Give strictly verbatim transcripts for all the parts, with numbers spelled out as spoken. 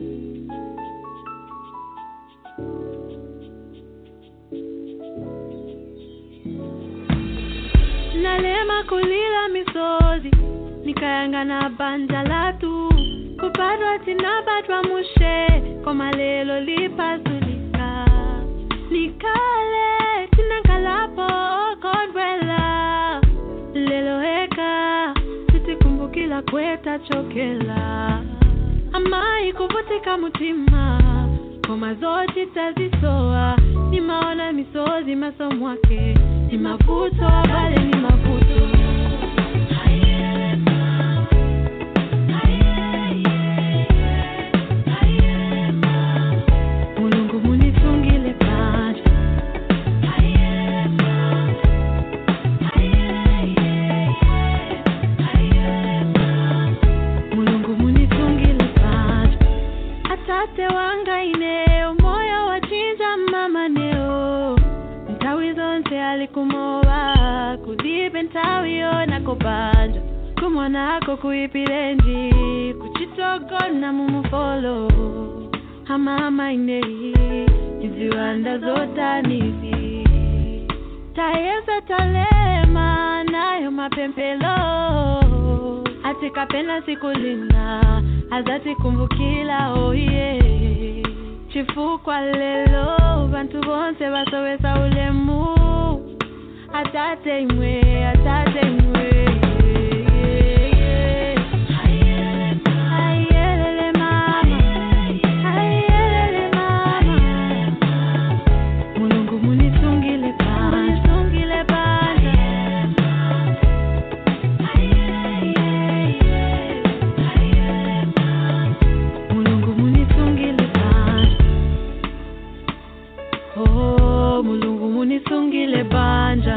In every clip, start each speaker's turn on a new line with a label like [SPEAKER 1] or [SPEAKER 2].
[SPEAKER 1] Nalema kulila misozi nikayanga na banja latu kupadwa tinabadwa mushe koma lelo lipazulika nikale tinakalapo kondwela lelo heka tutikumbukila kweta chokela amai kuvutika mutima koma zote tazisoa ni maona misozi masomwake ni mafuto abale ni mafuto Mulungu munitungile panja Mulungu munitungile panja atate wanga ineo moyo wachinja mama neo ntawi zonse alikumowa kudibe ntawiyo nakopanja kumwana ako kuipirenji kuchitogona mumufolo hamama inei iziwanda zotanizi tayeza talema nayo mapempelo atika pena sikulina azati kumbukila oye chifukwa lelo bantu bonse basowesa ulemu atate imwe atate imwe ayelele mama ayelele mama Mulungu munitungile panja tungile panja Mulungu munitungile panja oh Mulungu munitungile panja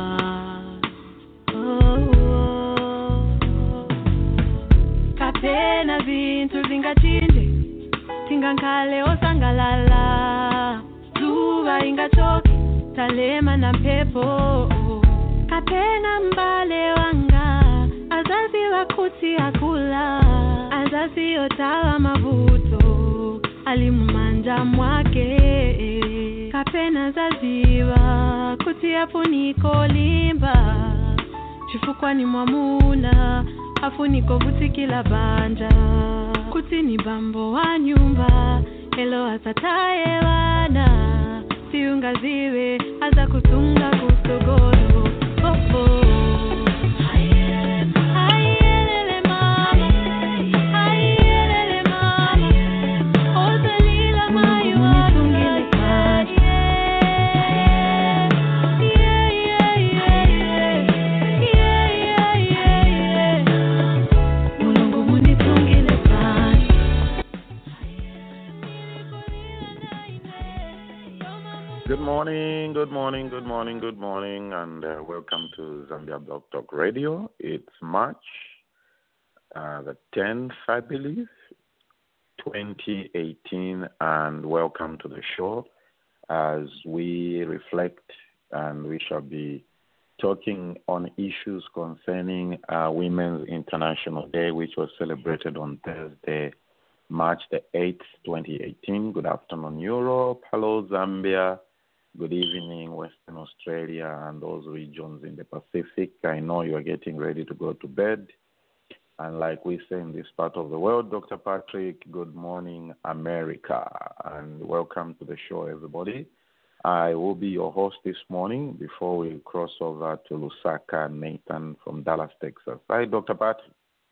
[SPEAKER 1] kapena vintu vingachinde tingankale osangalala zuva ingachoki talema na mpepo kapena mbale wanga azazi wakuti akula azazi yotawa mavuto alimumanja mwake kapena zaziwa kuti afuniko limba chifukwa ni mwamuna afuniko vutikila banja kuti ni bambo wa nyumba elo atataye wana siungaziwe aza kutunga kusogoro oh oh ayelele mama ayelele mama ozalila mayo atungile panja yeah yeah yeah yeah yeah yeah yeah Mulungu munitungile panja
[SPEAKER 2] Good morning, good morning, good morning, good morning, and uh, welcome to Zambia Blog Talk Radio. It's March uh, the tenth, I believe, twenty eighteen, and welcome to the show as we reflect, and we shall be talking on issues concerning uh, Women's International Day, which was celebrated on Thursday, March the eighth, twenty eighteen. Good afternoon, Europe. Hello, Zambia. Good evening, Western Australia, and those regions in the Pacific. I know you are getting ready to go to bed. And like we say in this part of the world, Doctor Patrick, good morning, America. And welcome to the show, everybody. I will be your host this morning before we cross over to Lusaka, Nathan from Dallas, Texas. Hi, Doctor Patrick.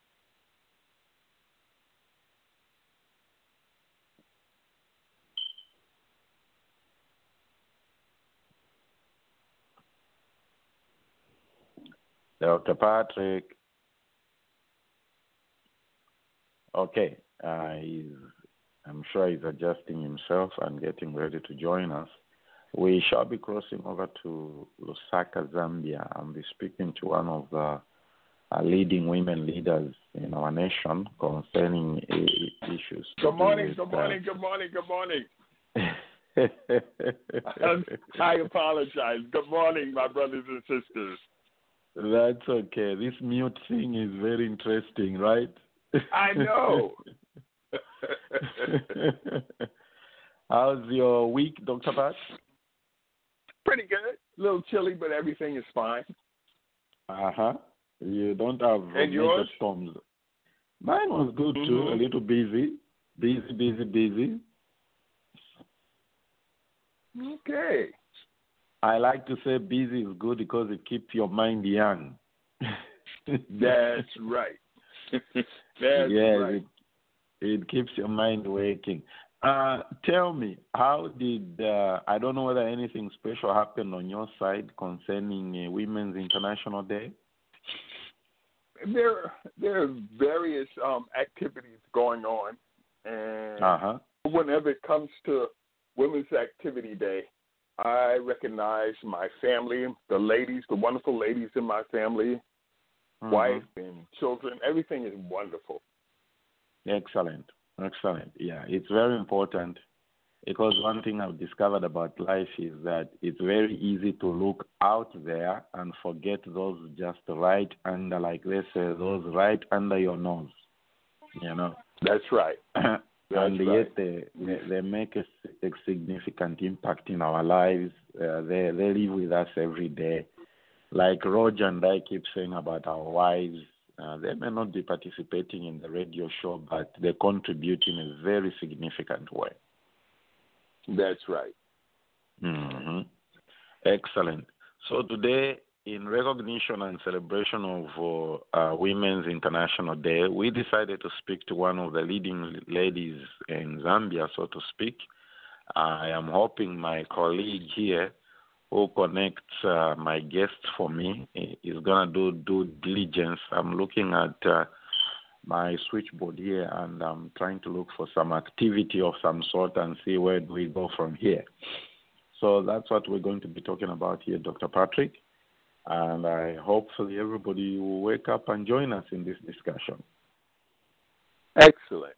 [SPEAKER 2] Doctor Patrick. Okay, uh, he's, I'm sure he's adjusting himself and getting ready to join us. We shall be crossing over to Lusaka, Zambia, and be speaking to one of the uh, leading women leaders in our nation concerning uh, issues.
[SPEAKER 3] Good morning,
[SPEAKER 2] with,
[SPEAKER 3] good morning, uh, good morning, good morning. I apologize. Good morning, my brothers and sisters.
[SPEAKER 2] That's okay. This mute thing is very interesting, right?
[SPEAKER 3] I know.
[SPEAKER 2] How's your week, Doctor Pat?
[SPEAKER 3] Pretty good. A little chilly, but everything is fine.
[SPEAKER 2] Uh-huh. You don't have
[SPEAKER 3] And
[SPEAKER 2] major
[SPEAKER 3] yours?
[SPEAKER 2] storms. Mine was good, too.
[SPEAKER 3] Mhm.
[SPEAKER 2] A little busy. Busy, busy, busy.
[SPEAKER 3] Okay.
[SPEAKER 2] I like to say busy is good because it keeps your mind young.
[SPEAKER 3] That's right. That's
[SPEAKER 2] yes,
[SPEAKER 3] right.
[SPEAKER 2] it, it keeps your mind waking. Uh, tell me, how did, uh, I don't know whether anything special happened on your side concerning uh, Women's International Day?
[SPEAKER 3] There, there are various um, activities going on, and
[SPEAKER 2] Uh-huh.
[SPEAKER 3] whenever it comes to Women's Activity Day, I recognize my family, the ladies, the wonderful ladies in my family,
[SPEAKER 2] Mhm.
[SPEAKER 3] wife and children. Everything is wonderful.
[SPEAKER 2] Excellent. Excellent. Yeah, it's very important because one thing I've discovered about life is that it's very easy to look out there and forget those just right under, like they say, those right under your nose, you know.
[SPEAKER 3] That's right.
[SPEAKER 2] and
[SPEAKER 3] That's
[SPEAKER 2] yet
[SPEAKER 3] right.
[SPEAKER 2] they, they, they make a, a significant impact in our lives. Uh, they, they live with us every day. Like Roger and I keep saying about our wives, uh, they may not be participating in the radio show, but they contribute in a very significant way.
[SPEAKER 3] That's right.
[SPEAKER 2] hmm Excellent. So today, in recognition and celebration of uh, uh, Women's International Day, we decided to speak to one of the leading ladies in Zambia, so to speak. I am hoping my colleague here, who connects uh, my guests for me, is going to do due diligence. I'm looking at uh, my switchboard here, and I'm trying to look for some activity of some sort and see where do we go from here. So that's what we're going to be talking about here, Doctor Patrick. And I hopefully everybody will wake up and join us in this discussion.
[SPEAKER 3] Excellent.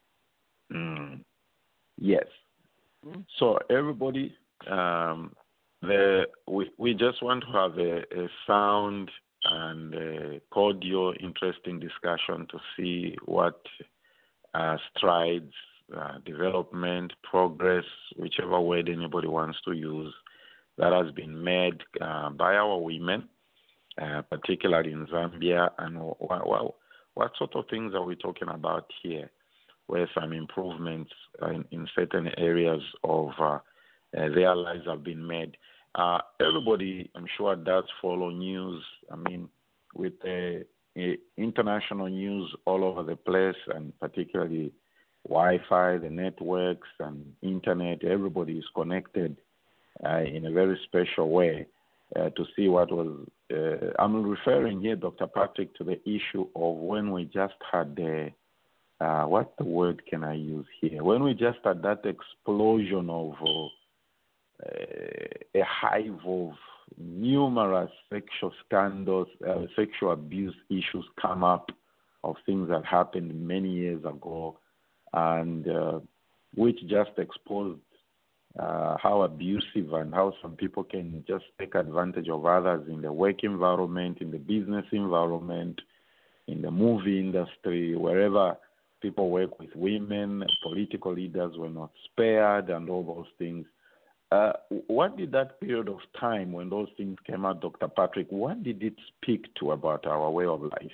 [SPEAKER 2] Mm. Yes.
[SPEAKER 3] Mm-hmm.
[SPEAKER 2] So everybody, um, the, we, we just want to have a, a sound and a cordial, interesting discussion to see what uh, strides, uh, development, progress, whichever word anybody wants to use, that has been made uh, by our women, uh, particularly in Zambia, and what, what, what sort of things are we talking about here, where some improvements in, in certain areas of uh, uh, their lives have been made. Uh, everybody, I'm sure, does follow news. I mean, with uh, uh, international news all over the place, and particularly Wi-Fi, the networks, and internet, everybody is connected uh, in a very special way uh, to see what was. Uh, I'm referring here, Doctor Patrick, to the issue of when we just had the, uh, what the word can I use here? When we just had that explosion of uh, uh, a hive of numerous sexual scandals, uh, sexual abuse issues come up of things that happened many years ago, and uh, which just exposed uh, how abusive and how some people can just take advantage of others in the work environment, in the business environment, in the movie industry, wherever people work with women, political leaders were not spared, and all those things. Uh, what did that period of time when those things came out, Doctor Patrick, what did it speak to about our way of life?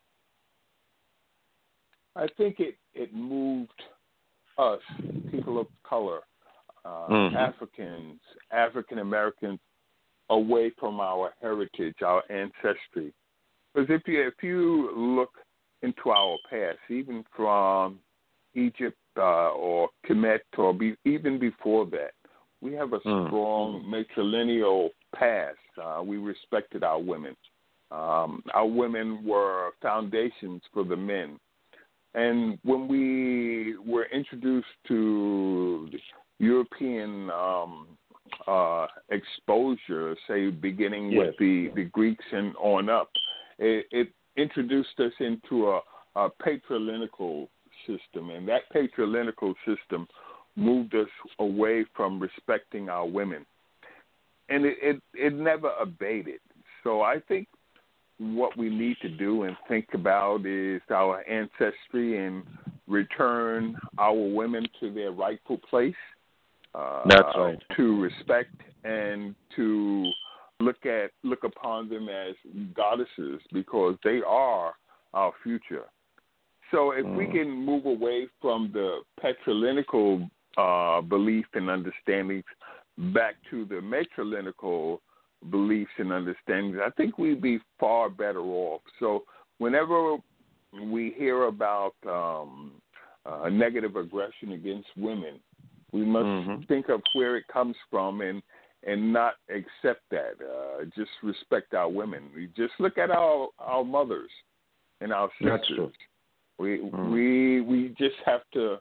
[SPEAKER 3] I think it, it moved us, people of color, uh,
[SPEAKER 2] mm-hmm.
[SPEAKER 3] Africans, African Americans, away from our heritage, our ancestry. Because if you if you look into our past, even from Egypt uh, or Kemet or be, even before that, we have a strong mm. matrilineal past. Uh, we respected our women. Um, our women were foundations for the men. And when we were introduced to European um, uh, exposure, say beginning
[SPEAKER 2] yes.
[SPEAKER 3] with the, the Greeks and on up, it, it introduced us into a, a patrilineal system. And that patrilineal system moved us away from respecting our women. And it, it, it never abated. So I think what we need to do and think about is our ancestry and return our women to their rightful place. Uh,
[SPEAKER 2] That's right.
[SPEAKER 3] To respect and to look at look upon them as goddesses, because they are our future. So if mm. we can move away from the patrilineal uh, belief and understandings back to the matrilineal beliefs and understandings, I think we'd be far better off. So whenever we hear about um, uh, negative aggression against women, we must mm-hmm. think of where it comes from and and not accept that. Uh, just respect our women. We just look at our, our mothers and our sisters.
[SPEAKER 2] That's true.
[SPEAKER 3] We
[SPEAKER 2] mm.
[SPEAKER 3] we we just have to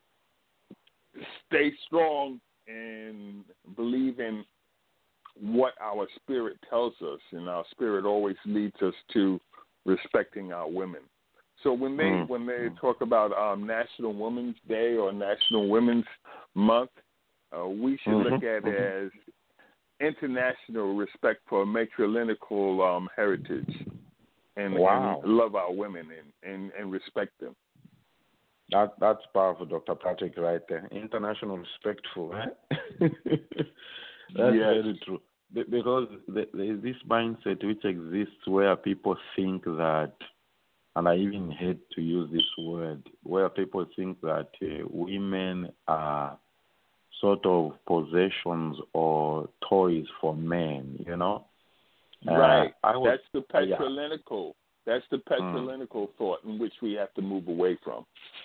[SPEAKER 3] stay strong and believe in what our spirit tells us, and our spirit always leads us to respecting our women. So when they mm. when they talk about um, National Women's Day or National Women's Month, uh, we should mm-hmm. look at it as international respect for matrilineal um, heritage, and,
[SPEAKER 2] wow.
[SPEAKER 3] and love our women and, and, and respect them.
[SPEAKER 2] That that's powerful, Doctor Patrick, right there. International respectful, right? That's
[SPEAKER 3] yes.
[SPEAKER 2] very true. Because there is this mindset which exists where people think that, and I even hate to use this word, where people think that uh, women are sort of possessions or toys for men, you know?
[SPEAKER 3] Right.
[SPEAKER 2] Uh, I was,
[SPEAKER 3] That's the patrilineal. Yeah. That's the patrilineal mm. thought in which we have to move away from.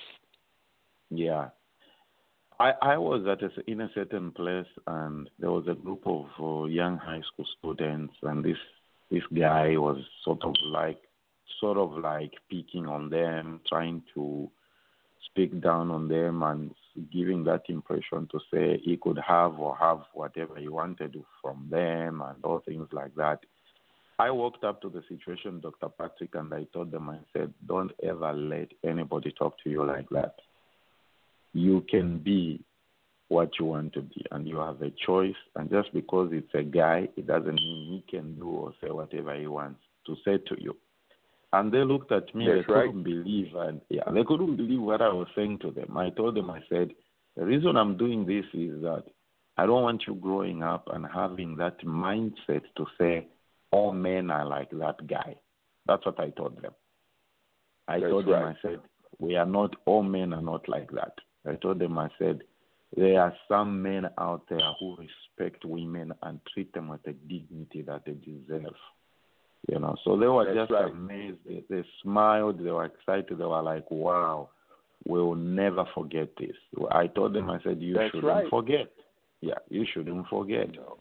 [SPEAKER 2] Yeah. I, I was at a, in a certain place, and there was a group of uh, young high school students, and this this guy was sort of like sort of like picking on them, trying to speak down on them, and giving that impression to say he could have or have whatever he wanted from them, and all things like that. I walked up to the situation, Doctor Patrick, and I told them, I said, don't ever let anybody talk to you like that. You can be what you want to be, and you have a choice. And just because it's a guy, it doesn't mean he can do or say whatever he wants to say to you. And they looked at me.
[SPEAKER 3] That's
[SPEAKER 2] they
[SPEAKER 3] right.
[SPEAKER 2] couldn't believe, and yeah, they couldn't believe what I was saying to them. I told them, I said, the reason I'm doing this is that I don't want you growing up and having that mindset to say all men are like that guy. That's what I told them. I
[SPEAKER 3] That's
[SPEAKER 2] told
[SPEAKER 3] right.
[SPEAKER 2] them, I said, we are not, all men are not like that. I told them, I said, there are some men out there who respect women and treat them with the dignity that they deserve. You know, so they were
[SPEAKER 3] That's
[SPEAKER 2] just
[SPEAKER 3] right.
[SPEAKER 2] amazed. They, they smiled. They were excited. They were like, wow, we'll never forget this. I told them, I said, you
[SPEAKER 3] That's
[SPEAKER 2] shouldn't
[SPEAKER 3] right.
[SPEAKER 2] forget. Yeah, you shouldn't forget.
[SPEAKER 3] No.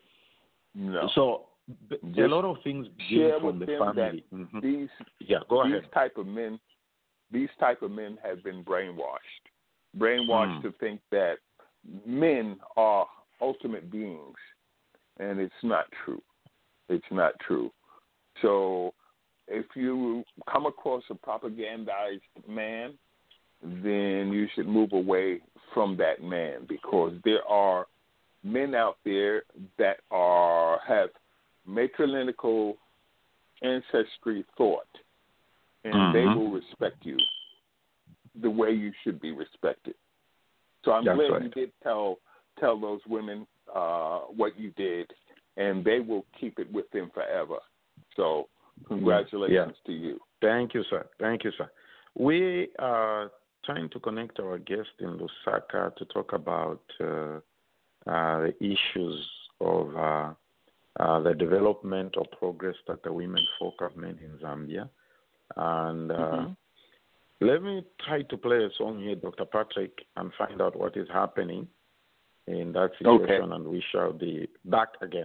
[SPEAKER 3] No.
[SPEAKER 2] So
[SPEAKER 3] Just
[SPEAKER 2] a lot of things begin from the family. Mm-hmm.
[SPEAKER 3] These,
[SPEAKER 2] yeah, go
[SPEAKER 3] these
[SPEAKER 2] ahead.
[SPEAKER 3] type of men, these type of men have been brainwashed. Brainwashed mm. to think that men are ultimate beings, and it's not true. It's not true. So if you come across a propagandized man, then you should move away from that man, because there are men out there that are have matrilineal ancestry thought, and mm-hmm. they will respect you the way you should be respected. So I'm
[SPEAKER 2] That's
[SPEAKER 3] glad
[SPEAKER 2] right.
[SPEAKER 3] you did tell tell those women uh, what you did, and they will keep it with them forever. So congratulations yeah. to you.
[SPEAKER 2] Thank you, sir. Thank you, sir. We are trying to connect our guest in Lusaka to talk about uh, uh, the issues of uh, uh, the development or progress that the women folk have made in Zambia. And uh, mm-hmm. let me try to play a song here, Doctor Patrick, and find out what is happening in that situation,
[SPEAKER 3] okay.
[SPEAKER 2] and we shall be back again.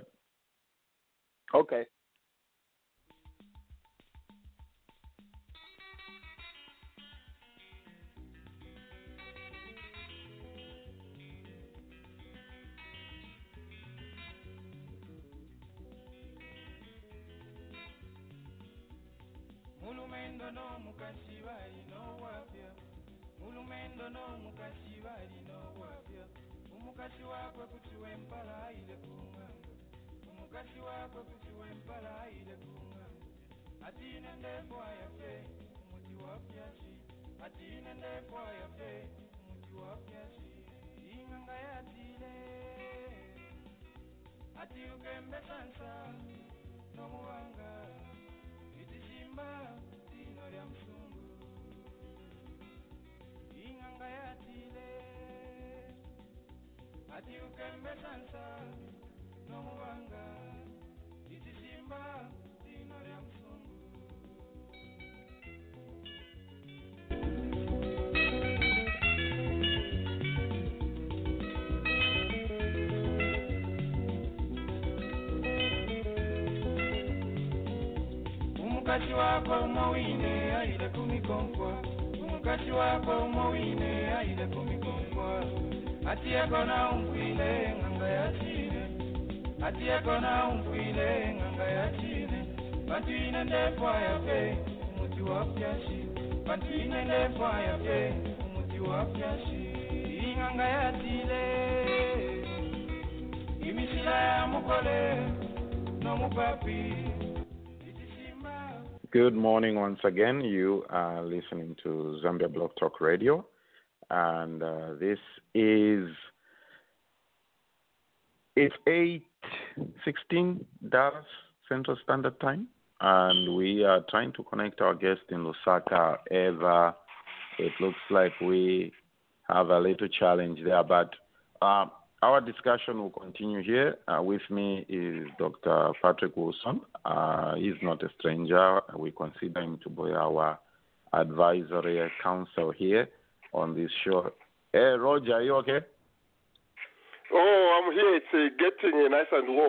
[SPEAKER 3] Okay.
[SPEAKER 4] Mulumendo no mukashibali no wapya. Mulumendo no mukashibali no wapya. Umukashi wakwe kutiwe mpala ile kunganga. Umukashi wakwe kutiwe mpala ile kunganga. Atine ndefo ayafe umuti wapyashi. ati inendepo yafe umuti wapyasi inganga yatile ati ukembe sansa nomuwanga itishimba tino lya msungu inganga yatile ati ukembe sansa nomuwanga itishimba tino lya msungu. Umukasi wako umowine aile kumikonkwa umukasi wako umowine aile kumikonkwa atiyeko na umfwile nganga ya chine atiyeko na umfwile nganga ya chine bantu inendepo yafe umuti wapyashi bantu inendepo yafe umuti wapyashi inganga ya chile imisila ya mukole no mupapi.
[SPEAKER 2] Good morning once again. You are listening to Zambia Blog Talk Radio, and uh, this is it's eight sixteen Dallas Central Standard Time, and we are trying to connect our guest in Lusaka. Ever, it looks like we have a little challenge there, but uh, our discussion will continue here. Uh, with me is Doctor Patrick Wilson. Uh, he's not a stranger. We consider him to be our advisory counsel here on this show. Hey, Roger, are you okay?
[SPEAKER 5] Oh, I'm here. It's uh, getting uh, nice and warm.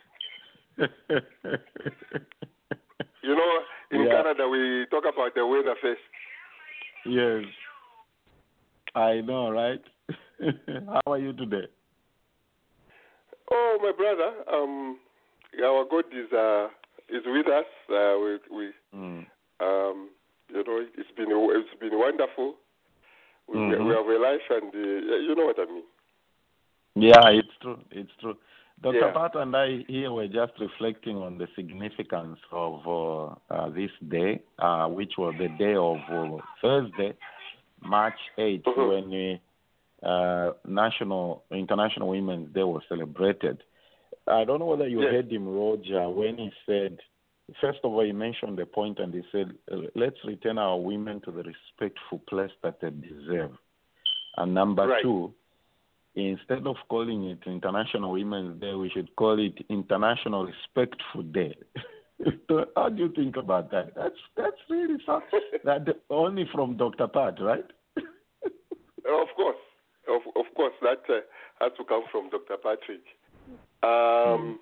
[SPEAKER 5] You know, in
[SPEAKER 2] yeah.
[SPEAKER 5] Canada, we talk about the weather first.
[SPEAKER 2] Yes. I know, right? How are you today?
[SPEAKER 5] Oh, my brother, um, our God is uh, is with us. Uh, we, we
[SPEAKER 2] mm.
[SPEAKER 5] um, you know, it's been it's been wonderful. We,
[SPEAKER 2] mm-hmm.
[SPEAKER 5] we have a life, and uh, you know what I mean.
[SPEAKER 2] Yeah, it's true. It's true. Doctor
[SPEAKER 5] Yeah.
[SPEAKER 2] Pat and I here were just reflecting on the significance of uh, uh, this day, uh, which was the day of uh, Thursday, March eighth,
[SPEAKER 5] mm-hmm.
[SPEAKER 2] when we. Uh, National International Women's Day was celebrated. I don't know whether you
[SPEAKER 5] yes.
[SPEAKER 2] heard him, Roger, when he said, first of all, he mentioned the point and he said, let's return our women to the respectful place that they deserve. And number
[SPEAKER 5] right.
[SPEAKER 2] two, instead of calling it International Women's Day, we should call it International Respectful Day. So how do you think about that? That's that's really something that only from Doctor Pat, right?
[SPEAKER 5] Of course. Of of course, that uh, has to come from Doctor Patrick. Um, mm.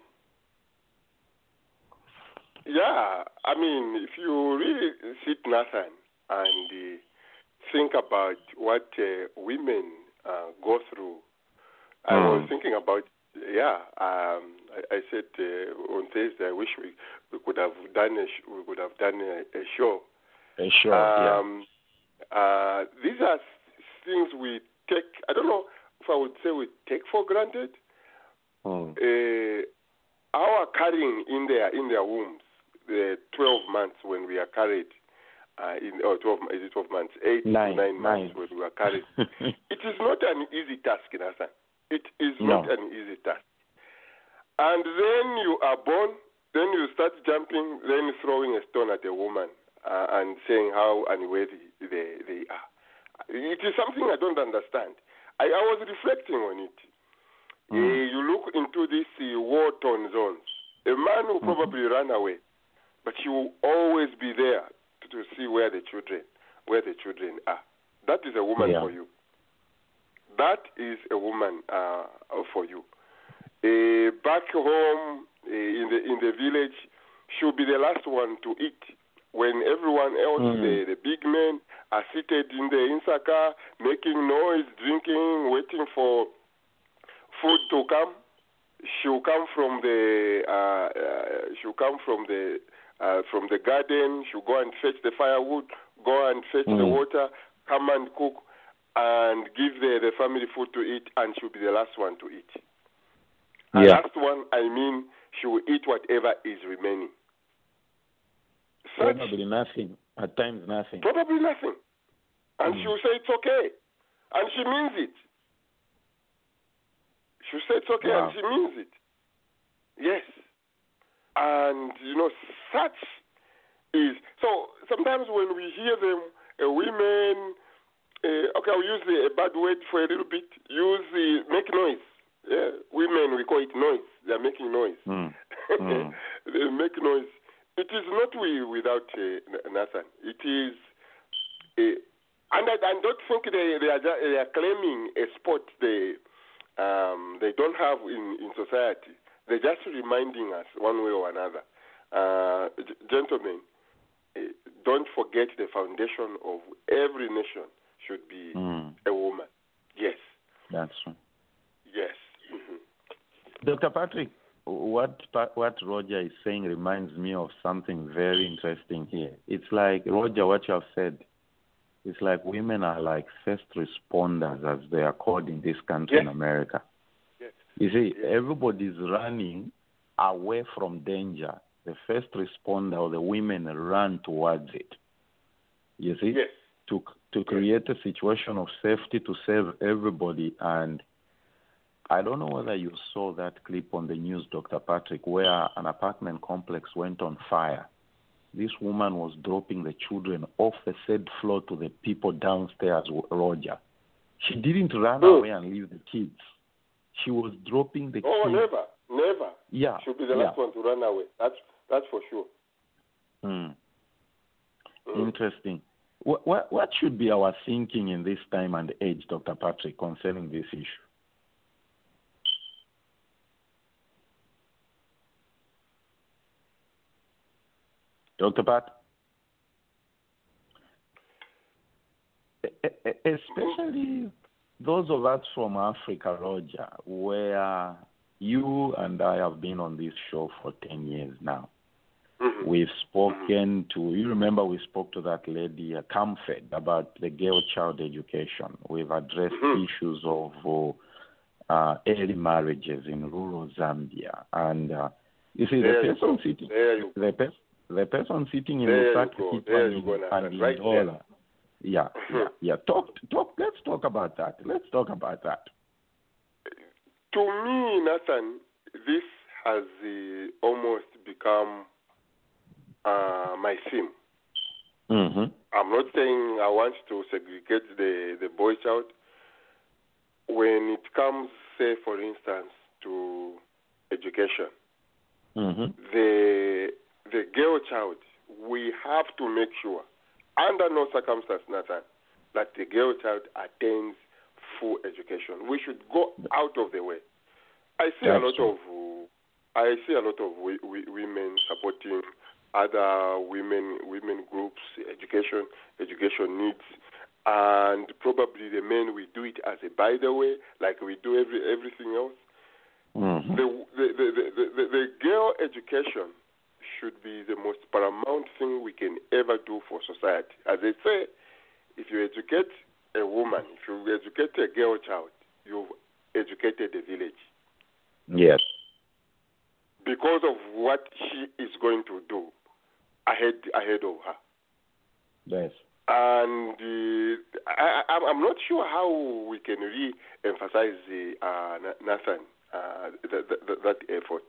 [SPEAKER 5] Yeah, I mean, if you really sit, Nathan, and uh, think about what uh, women uh, go through, mm. I was thinking about, yeah, um, I, I said uh, on Thursday, I wish we, we could have done a sh- we could have done a, a show.
[SPEAKER 2] A show,
[SPEAKER 5] um,
[SPEAKER 2] yeah.
[SPEAKER 5] Uh, these are things we take, I don't know if I would say we take for granted.
[SPEAKER 2] Mm.
[SPEAKER 5] Uh, our carrying in their in their wombs, the twelve months when we are carried, uh, in or twelve is it twelve months, eight
[SPEAKER 2] nine,
[SPEAKER 5] to nine,
[SPEAKER 2] nine
[SPEAKER 5] months when we are carried. It is not an easy task, Nathan. It is
[SPEAKER 2] no.
[SPEAKER 5] not an easy task. And then you are born, then you start jumping, then throwing a stone at a woman uh, and saying how unworthy they they are. It is something I don't understand. I, I was reflecting on it. Mm. Uh, you look into these uh, war-torn zones. A man will probably mm-hmm. run away, but he will always be there to, to see where the children, where the children are. That is a woman
[SPEAKER 2] yeah.
[SPEAKER 5] for you. That is a woman uh, for you. Uh, back home uh, in the in the village, she'll be the last one to eat. When everyone else, mm. the, the big men, are seated in the insaka, making noise, drinking, waiting for food to come, she'll come from the uh, uh, she'll come from the uh, from the garden. She'll go and fetch the firewood, go and fetch mm. the water, come and cook, and give the, the family food to eat, and she'll be the last one to eat. The
[SPEAKER 2] yeah.
[SPEAKER 5] last one, I mean, she will eat whatever is remaining. Such,
[SPEAKER 2] probably nothing. At times, nothing.
[SPEAKER 5] Probably nothing. And
[SPEAKER 2] Mm.
[SPEAKER 5] she'll say it's okay. And she means it. She'll say it's okay
[SPEAKER 2] Wow.
[SPEAKER 5] and she means it. Yes. And, you know, such is... So sometimes when we hear them, uh, women... Uh, okay, I'll use the, a bad word for a little bit. Use the... Make noise. Yeah, women, we call it noise. They're making noise.
[SPEAKER 2] Mm. Mm.
[SPEAKER 5] They make noise. It is not we without uh, Nathan. It is... Uh, and I, I don't think they, they, are, they are claiming a spot they... Um, they don't have in, in society. They're just reminding us one way or another. Uh, g- gentlemen, uh, don't forget the foundation of every nation should be
[SPEAKER 2] Mm.
[SPEAKER 5] a woman. Yes.
[SPEAKER 2] That's true.
[SPEAKER 5] Yes. Mm-hmm.
[SPEAKER 2] Doctor Patrick, what what Roger is saying reminds me of something very interesting here. It's like, Roger, what you have said, it's like women are like first responders, as they are called in this country,
[SPEAKER 5] Yes.
[SPEAKER 2] in America.
[SPEAKER 5] Yes.
[SPEAKER 2] You see,
[SPEAKER 5] Yes.
[SPEAKER 2] everybody's running away from danger. The first responder or the women run towards it. You see?
[SPEAKER 5] Yes.
[SPEAKER 2] To to create a situation of safety to save everybody. And I don't know whether you saw that clip on the news, Doctor Patrick, where an apartment complex went on fire. This woman was dropping the children off the third floor to the people downstairs, Roger. She didn't run
[SPEAKER 5] Mm.
[SPEAKER 2] away and leave the kids. She was dropping the
[SPEAKER 5] Oh,
[SPEAKER 2] kids.
[SPEAKER 5] never. Never.
[SPEAKER 2] Yeah.
[SPEAKER 5] Should be the
[SPEAKER 2] yeah.
[SPEAKER 5] last one to run away. That's that's for sure.
[SPEAKER 2] Mm.
[SPEAKER 5] Mm.
[SPEAKER 2] Interesting. What, what what should be our thinking in this time and age, Doctor Patrick, concerning this issue? Doctor Pat? E- e- Especially those of us from Africa, Roger, where you and I have been on this show for ten years now.
[SPEAKER 5] Mhm.
[SPEAKER 2] We've spoken to, you remember we spoke to that lady, uh, Camfed, about the girl child education. We've addressed
[SPEAKER 5] Mhm.
[SPEAKER 2] issues of uh, early marriages in rural Zambia. And uh, you see,
[SPEAKER 5] There
[SPEAKER 2] the
[SPEAKER 5] you
[SPEAKER 2] person
[SPEAKER 5] go.
[SPEAKER 2] sitting,
[SPEAKER 5] There you
[SPEAKER 2] the, pe- the person sitting in
[SPEAKER 5] There you
[SPEAKER 2] Lusaka,
[SPEAKER 5] go. There you
[SPEAKER 2] Kitwa,
[SPEAKER 5] go,
[SPEAKER 2] and
[SPEAKER 5] Nathan.
[SPEAKER 2] in
[SPEAKER 5] Right there.
[SPEAKER 2] Dola. Yeah, yeah, yeah. Talk, talk. Let's talk about that. Let's talk about that.
[SPEAKER 5] To me, Nathan, this has uh, almost become uh, my theme.
[SPEAKER 2] Mm-hmm.
[SPEAKER 5] I'm not saying I want to segregate the, the boy child. When it comes, say, for instance, to education,
[SPEAKER 2] Mm-hmm.
[SPEAKER 5] the the girl child, we have to make sure, under no circumstance, Nathan, that the girl child attains full education. We should go out of the way. I see
[SPEAKER 2] That's
[SPEAKER 5] a lot
[SPEAKER 2] true.
[SPEAKER 5] of uh, I see a lot of we, we, women supporting other women women groups, education education needs, and probably the men we do it as a by the way, like we do every everything else.
[SPEAKER 2] Mm-hmm.
[SPEAKER 5] The, the, the, the, the, the girl education should be the most paramount thing we can ever do for society. As they say, if you educate a woman, if you educate a girl child, you've educated the village.
[SPEAKER 2] Yes.
[SPEAKER 5] Because of what she is going to do ahead ahead of her.
[SPEAKER 2] Yes.
[SPEAKER 5] And uh, I, I, I'm not sure how we can re-emphasize uh, uh, Nathan, uh, that, that, that effort.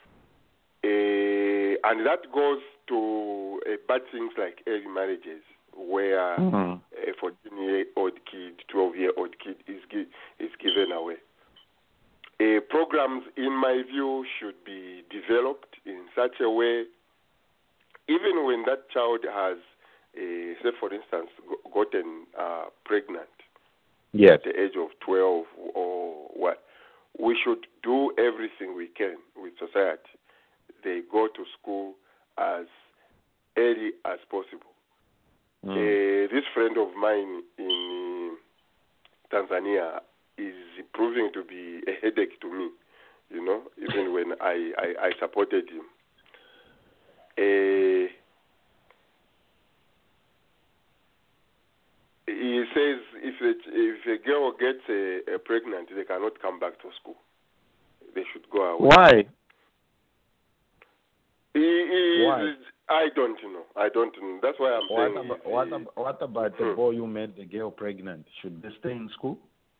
[SPEAKER 5] Uh, and that goes to uh, bad things like early marriages, where
[SPEAKER 2] Mm-hmm.
[SPEAKER 5] a fourteen-year-old kid, twelve-year-old kid is gi- is given away. Uh, programs, in my view, should be developed in such a way, even when that child has, uh, say, for instance, go- gotten uh, pregnant
[SPEAKER 2] Yes.
[SPEAKER 5] at the age of twelve or what, we should do everything we can with society. They go to school as early as possible.
[SPEAKER 2] Mm.
[SPEAKER 5] Uh, this friend of mine in uh, Tanzania is proving to be a headache to me, you know, even when I, I, I supported him. Uh, he says if a, if a girl gets a, a pregnant, they cannot come back to school. They should go away.
[SPEAKER 2] Why?
[SPEAKER 5] He, he
[SPEAKER 2] Why?
[SPEAKER 5] is, I don't know. I don't know. That's why I'm
[SPEAKER 2] What
[SPEAKER 5] saying.
[SPEAKER 2] about
[SPEAKER 5] is,
[SPEAKER 2] what,
[SPEAKER 5] uh,
[SPEAKER 2] about, what about the
[SPEAKER 5] hmm.
[SPEAKER 2] boy who made the girl pregnant? Should they stay in school?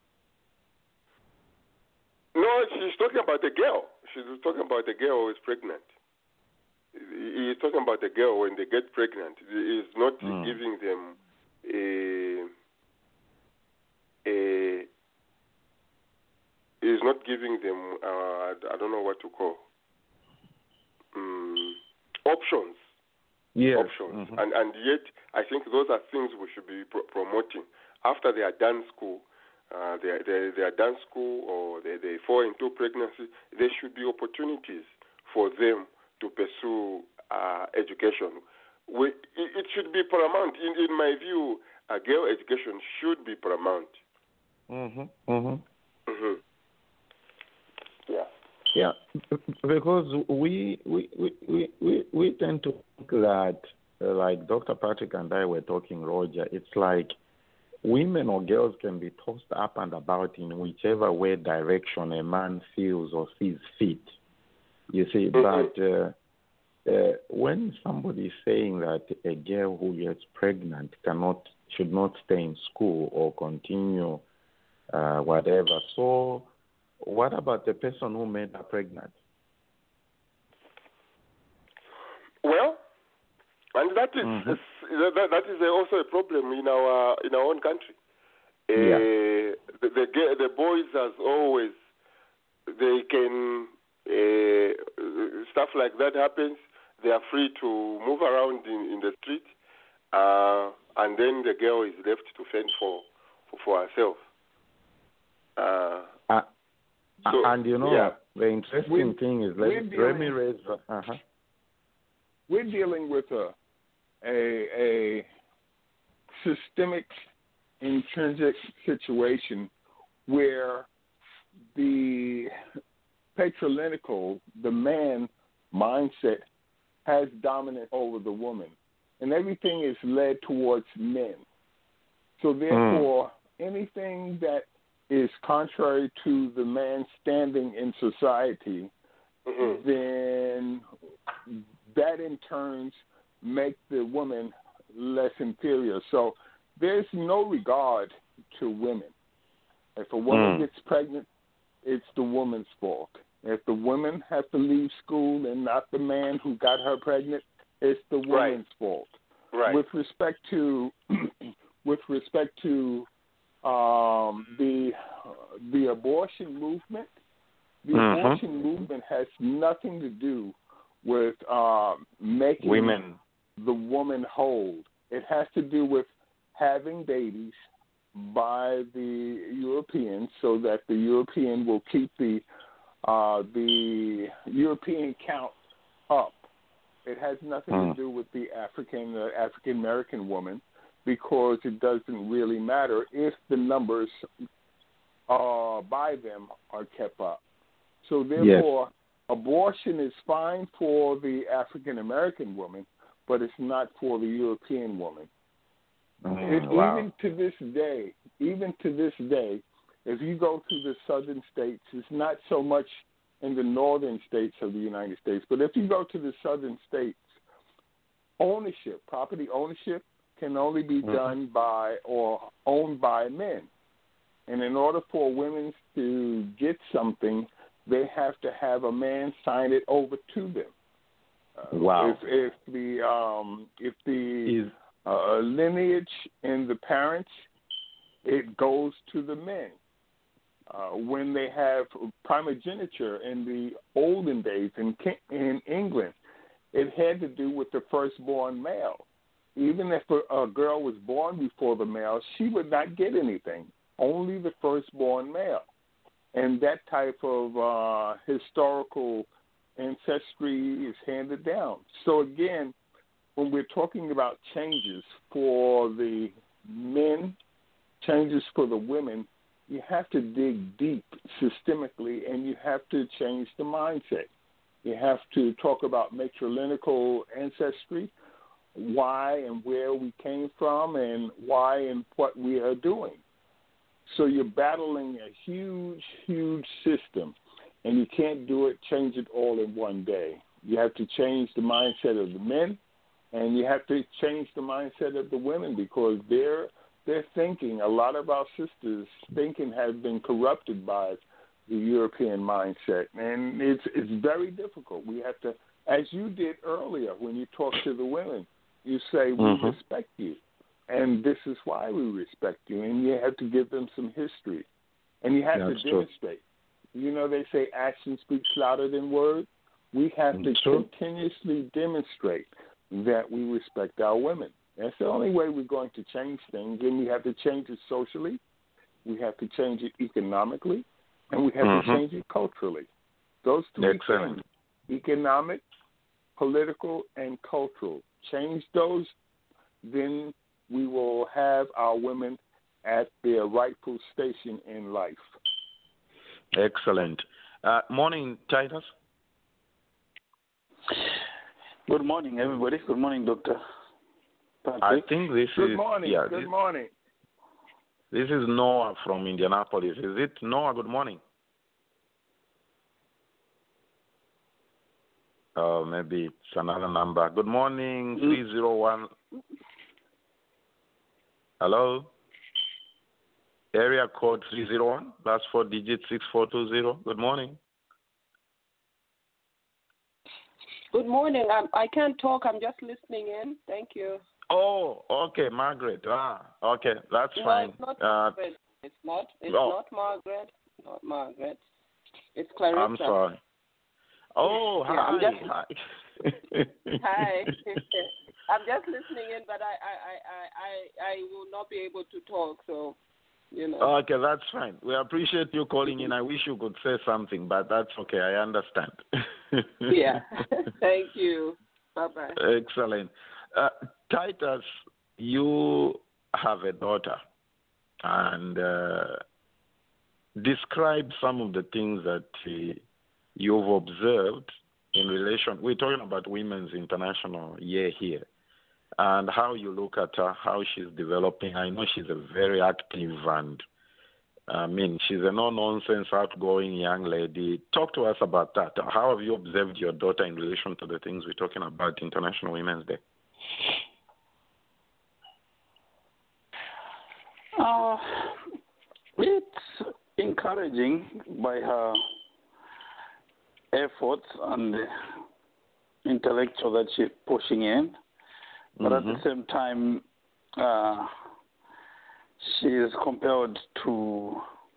[SPEAKER 5] No, she's talking about the girl. She's talking about the girl who is pregnant. He's talking about the girl when they get pregnant. He's not
[SPEAKER 2] Mm.
[SPEAKER 5] giving them a, a he's not giving them uh, I don't know what to call um, options.
[SPEAKER 2] Yes.
[SPEAKER 5] Options.
[SPEAKER 2] Mm-hmm.
[SPEAKER 5] And and yet I think those are things we should be pro- promoting. After they are done school, uh, they, they they are done school or they, they fall into pregnancy, there should be opportunities for them to pursue uh, education. We, it, it should be paramount. In, in my view, a girl education should be paramount.
[SPEAKER 2] Mm-hmm. Mm-hmm.
[SPEAKER 5] Mm-hmm. Yeah.
[SPEAKER 2] Yeah, because we we, we, we, we, we tend to think that, uh, like Doctor Patrick and I were talking, Roger, it's like women or girls can be tossed up and about in whichever way direction a man feels or sees fit. You see,
[SPEAKER 5] Mm-hmm.
[SPEAKER 2] but uh, uh, when somebody is saying that a girl who gets pregnant cannot, should not stay in school or continue uh, whatever, so what about the person who made her pregnant?
[SPEAKER 5] Well, and that is
[SPEAKER 2] Mhm.
[SPEAKER 5] that, that is also a problem in our in our own country. Uh,
[SPEAKER 2] Yeah.
[SPEAKER 5] the, the the boys, as always, they can uh, stuff like that happens. They are free to move around in, in the street, uh, and then the girl is left to fend for for, for herself. Uh,
[SPEAKER 2] Uh,
[SPEAKER 5] so,
[SPEAKER 2] and you know,
[SPEAKER 5] yeah.
[SPEAKER 2] the interesting
[SPEAKER 3] We-
[SPEAKER 2] thing is, let,
[SPEAKER 3] we're
[SPEAKER 2] let
[SPEAKER 3] dealing-
[SPEAKER 2] me raise. Uh-huh.
[SPEAKER 3] We're dealing with a a, a systemic, intrinsic situation where the patriarchal, the man mindset has dominance over the woman, and everything is led towards men. So therefore, mm. anything that is contrary to the man's standing in society, mm-hmm. then that in turn make the woman less inferior. So there's no regard to women. If a woman mm. gets pregnant, it's the woman's fault. If the women have to leave school and not the man who got her pregnant, it's the woman's
[SPEAKER 5] right.
[SPEAKER 3] fault.
[SPEAKER 5] Right.
[SPEAKER 3] With respect to with respect to um, the the abortion movement, the
[SPEAKER 2] mm-hmm.
[SPEAKER 3] abortion movement has nothing to do with uh, making
[SPEAKER 2] women
[SPEAKER 3] the woman whole. It has to do with having babies by the Europeans so that the European will keep the uh, the European count up. It has nothing mm. to do with the African uh, African American woman, because it doesn't really matter if the numbers uh, by them are kept up. So therefore, yes. abortion is fine for the African American woman, but it's not for the European woman.
[SPEAKER 2] Mm,
[SPEAKER 3] it,
[SPEAKER 2] wow.
[SPEAKER 3] Even to this day, even to this day, if you go to the southern states, it's not so much in the northern states of the United States, but if you go to the southern states, ownership, property ownership, can only be mm-hmm. done by or owned by men. And in order for women to get something, they have to have a man sign it over to them. Uh,
[SPEAKER 2] wow.
[SPEAKER 3] If, if the um, if the
[SPEAKER 2] Is...
[SPEAKER 3] uh, lineage in the parents, it goes to the men. Uh, when they have primogeniture in the olden days in in England, it had to do with the firstborn male. Even if a, a girl was born before the male, she would not get anything. Only the firstborn male. And that type of uh, historical ancestry is handed down. So again, when we're talking about changes for the men, changes for the women, you have to dig deep systemically, and you have to change the mindset. You have to talk about matrilineal ancestry, why and where we came from, and why and what we are doing. So you're battling a huge, huge system, and you can't do it, change it all in one day. You have to change the mindset of the men. And you have to change the mindset of the women because they're they're thinking. A lot of our sisters' thinking has been corrupted by the European mindset, and it's it's very difficult. We have to, as you did earlier when you talked to the women, you say we
[SPEAKER 2] Mhm.
[SPEAKER 3] respect you, and this is why we respect you, and you have to give them some history, and you have
[SPEAKER 2] That's
[SPEAKER 3] to
[SPEAKER 2] true.
[SPEAKER 3] demonstrate. You know, they say action speaks louder than words. We have to
[SPEAKER 2] That's true.
[SPEAKER 3] continuously demonstrate that we respect our women. That's the only way we're going to change things, and we have to change it socially, we have to change it economically, and we have
[SPEAKER 2] Mhm.
[SPEAKER 3] to change it culturally. Those three
[SPEAKER 2] Excellent.
[SPEAKER 3] things, economic, political, and cultural. Change those, then we will have our women at their rightful station in life.
[SPEAKER 2] Excellent. Uh, morning, Titus.
[SPEAKER 6] Good morning, everybody. Good morning, Doctor Patrick.
[SPEAKER 2] I think this
[SPEAKER 3] Good
[SPEAKER 2] is
[SPEAKER 3] morning.
[SPEAKER 2] yeah.
[SPEAKER 3] Good
[SPEAKER 2] This,
[SPEAKER 3] morning.
[SPEAKER 2] this is Noah from Indianapolis. Is it Noah? Good morning. Oh, maybe it's another number. Good morning, three zero one. Hello. Area code three zero one. Last four digits six four two zero. Good morning.
[SPEAKER 7] Good morning. I'm, I can't talk. I'm just listening in. Thank you.
[SPEAKER 2] Oh, okay, Margaret. Ah, okay, that's
[SPEAKER 7] No,
[SPEAKER 2] fine.
[SPEAKER 7] it's not
[SPEAKER 2] Uh,
[SPEAKER 7] Margaret. It's not. It's
[SPEAKER 2] oh.
[SPEAKER 7] not Margaret. Not Margaret. It's Clarissa.
[SPEAKER 2] I'm sorry. Oh,
[SPEAKER 7] Yeah,
[SPEAKER 2] hi.
[SPEAKER 7] I'm just-
[SPEAKER 2] hi.
[SPEAKER 7] Hi. I'm just listening in, but I, I, I, I, I will not be able to talk. So, you know.
[SPEAKER 2] Okay, that's fine. We appreciate you calling in. I wish you could say something, but that's okay. I understand.
[SPEAKER 7] Yeah. Thank you. Bye bye.
[SPEAKER 2] Excellent. Uh, Titus, you have a daughter, and uh, describe some of the things that uh, you've observed in relation. We're talking about Women's International Year here, and how you look at her, how she's developing. I know she's a very active and I mean, she's a no-nonsense, outgoing young lady. Talk to us about that. How have you observed your daughter in relation to the things we're talking about International Women's Day?
[SPEAKER 6] Uh, it's encouraging by her efforts and the intellectual that she's pushing in, but
[SPEAKER 2] Mm-hmm.
[SPEAKER 6] at the same time, uh, she is compelled to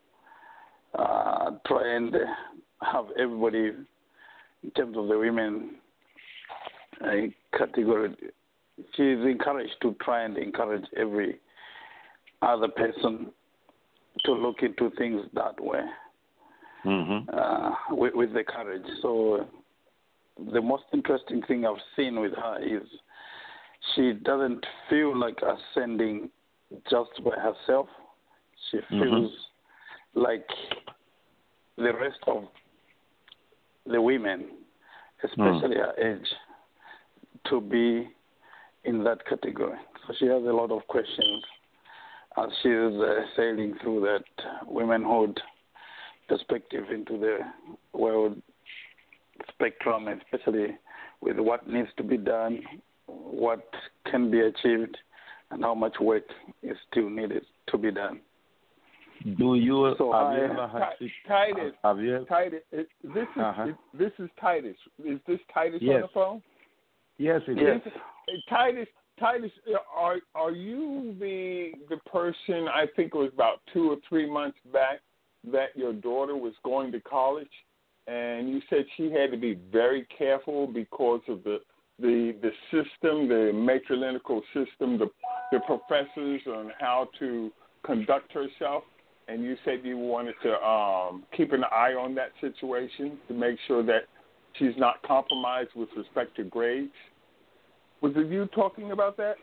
[SPEAKER 6] uh, try and have everybody, in terms of the women uh, category, she is encouraged to try and encourage every other person to look into things that way,
[SPEAKER 2] Mm-hmm.
[SPEAKER 6] uh, with, with the courage. So the most interesting thing I've seen with her is she doesn't feel like ascending just by herself. She feels mm-hmm. like the rest of the women, especially mm. her age, to be in that category. So she has a lot of questions as she is uh, sailing through that womanhood perspective into the world spectrum, especially with what needs to be done, what can be achieved, and how much work is still needed to be done.
[SPEAKER 2] Do you
[SPEAKER 6] so
[SPEAKER 2] have
[SPEAKER 6] I,
[SPEAKER 2] you ever had
[SPEAKER 3] T- Titus?
[SPEAKER 2] Have you?
[SPEAKER 3] Titus, it, this is
[SPEAKER 2] Uh-huh.
[SPEAKER 3] it, this is Titus. Is this Titus
[SPEAKER 2] Yes.
[SPEAKER 3] on the phone?
[SPEAKER 2] Yes, it
[SPEAKER 6] yes.
[SPEAKER 2] is.
[SPEAKER 3] Is, Titus, Titus, are are you the the person? I think it was about two or three months back that your daughter was going to college, and you said she had to be very careful because of the the the system, the matrilineal system, the the professors on how to conduct herself, and you said you wanted to um, keep an eye on that situation to make sure that she's not compromised with respect to grades. Was it you talking about that?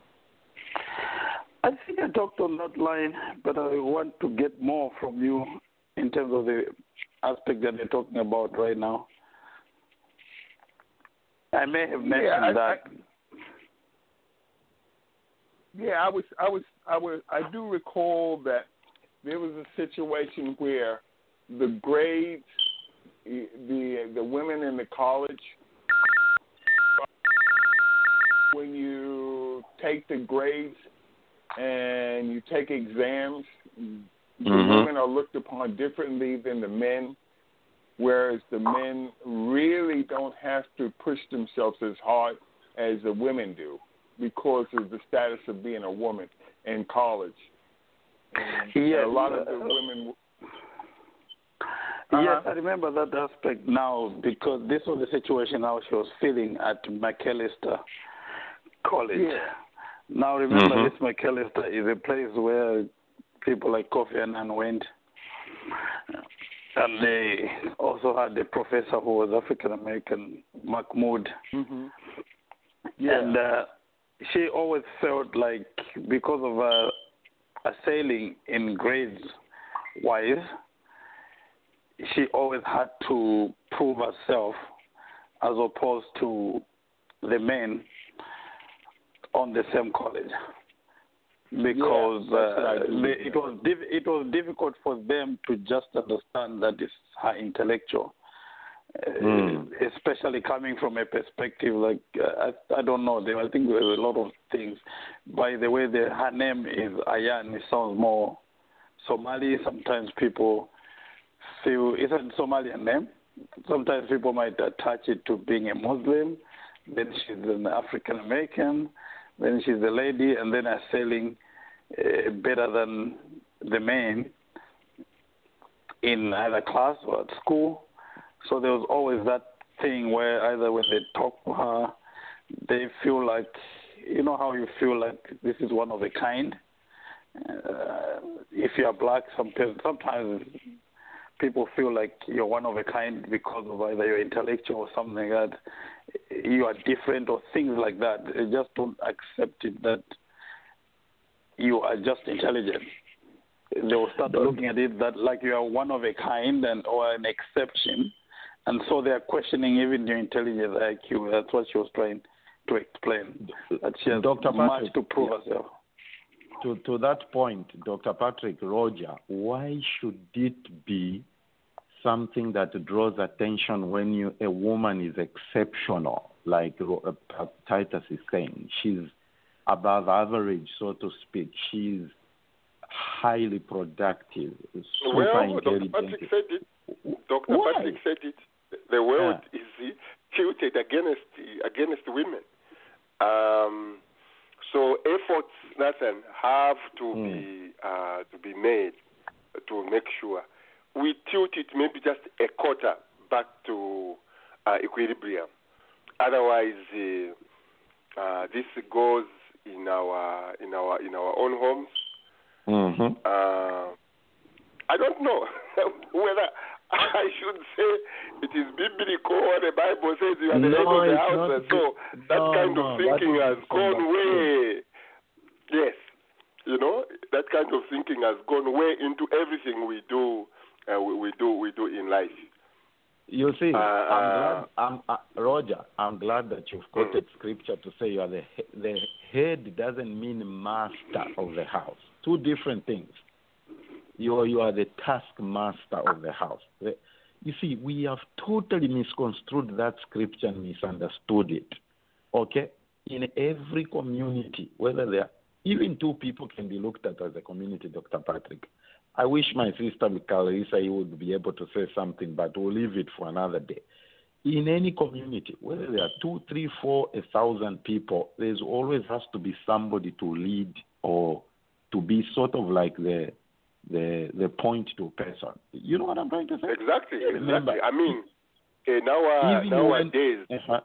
[SPEAKER 6] I think I talked on that line, but I want to get more from you in terms of the aspect that you're talking about right now. I may have mentioned
[SPEAKER 3] yeah, I,
[SPEAKER 6] that.
[SPEAKER 3] I, yeah, I was, I was, I was, I do recall that there was a situation where the grades, the the women in the college when you take the grades and you take exams, the
[SPEAKER 2] Mhm.
[SPEAKER 3] women are looked upon differently than the men, whereas the men really don't have to push themselves as hard as the women do because of the status of being a woman in college. And
[SPEAKER 6] Yes,
[SPEAKER 3] a lot of the
[SPEAKER 6] uh,
[SPEAKER 3] women.
[SPEAKER 6] Yes,
[SPEAKER 3] Uh-huh.
[SPEAKER 6] I remember that aspect now because this was the situation how she was feeling at McAllister College.
[SPEAKER 3] Yeah.
[SPEAKER 6] Now remember,
[SPEAKER 2] Mhm.
[SPEAKER 6] this McAllister is a place where people like Kofi Annan went. And they also had a professor who was African American, Mahmoud.
[SPEAKER 3] Mm-hmm. Yeah.
[SPEAKER 6] And uh, she always felt like because of her assailing in grades wise, she always had to prove herself as opposed to the men on the same college. Because
[SPEAKER 3] Yeah, that's what I
[SPEAKER 6] uh,
[SPEAKER 3] do,
[SPEAKER 6] they,
[SPEAKER 3] yeah.
[SPEAKER 6] it was diff- it was difficult for them to just understand that it's her intellectual, uh,
[SPEAKER 2] Mm.
[SPEAKER 6] especially coming from a perspective like uh, I, I don't know. There, I think there's a lot of things. By the way, the, her name is Ayan. It sounds more Somali. Sometimes people feel it's a Somalian name. Sometimes people might attach it to being a Muslim. Then she's an African American. Then she's a lady, and then assailing uh, better than the men in either class or at school. So there was always that thing where either when they talk to her, they feel like, you know how you feel like this is one of a kind. Uh, if you are black, some people, sometimes people feel like you're one of a kind because of either your intellectual or something like that. You are different or things like that. They just don't accept it that you are just intelligent. They will start looking at it that like you are one of a kind and or an exception. And so they are questioning even your intelligence I Q. That's what she was trying to explain. That she has
[SPEAKER 2] Doctor
[SPEAKER 6] much
[SPEAKER 2] Patrick,
[SPEAKER 6] to prove
[SPEAKER 2] yeah.
[SPEAKER 6] herself.
[SPEAKER 2] To, to that point, Doctor Patrick, Roger, why should it be something that draws attention when you, a woman is exceptional, like uh, Titus is saying? She's above average, so to speak. She's highly productive, super
[SPEAKER 5] Well, Doctor
[SPEAKER 2] intelligent.
[SPEAKER 5] Patrick said it. Doctor
[SPEAKER 2] Why?
[SPEAKER 5] Patrick said it. The world
[SPEAKER 2] Yeah.
[SPEAKER 5] is tilted against against women. Um, so efforts, Nathan, have to
[SPEAKER 2] Mm.
[SPEAKER 5] be uh, to be made to make sure we tilt it maybe just a quarter back to uh, equilibrium. Otherwise, uh, uh, this goes in our in our in our own homes.
[SPEAKER 2] Mm-hmm.
[SPEAKER 5] Uh, I don't know whether I should say it is biblical or the Bible says you are the
[SPEAKER 2] No,
[SPEAKER 5] head of the
[SPEAKER 2] it's
[SPEAKER 5] house.
[SPEAKER 2] not
[SPEAKER 5] And so
[SPEAKER 2] bi-
[SPEAKER 5] that
[SPEAKER 2] no,
[SPEAKER 5] kind
[SPEAKER 2] no,
[SPEAKER 5] of
[SPEAKER 2] that
[SPEAKER 5] thinking
[SPEAKER 2] is
[SPEAKER 5] has gone
[SPEAKER 2] misunderstood.
[SPEAKER 5] way. Yes, you know that kind of thinking has gone way into everything we do. Uh, we, we do we do in life.
[SPEAKER 2] You see,
[SPEAKER 5] Uh,
[SPEAKER 2] I'm
[SPEAKER 5] uh,
[SPEAKER 2] glad, I'm, uh, Roger, I'm glad that you've quoted
[SPEAKER 5] mm.
[SPEAKER 2] scripture to say you are the he- the head doesn't mean master of the house. Two different things. You are, you are the taskmaster of the house. The, you see, we have totally misconstrued that scripture and misunderstood it. Okay? In every community, whether they are, even two people can be looked at as a community, Doctor Patrick. I wish my sister Carissa would be able to say something, but we'll leave it for another day. In any community, whether there are two, three, four, a thousand people, there's always has to be somebody to lead or to be sort of like the the the point to a person. You know what I'm trying to say?
[SPEAKER 5] Exactly,
[SPEAKER 2] Remember,
[SPEAKER 5] exactly. I mean, in our
[SPEAKER 2] even
[SPEAKER 5] nowadays.
[SPEAKER 2] when, uh,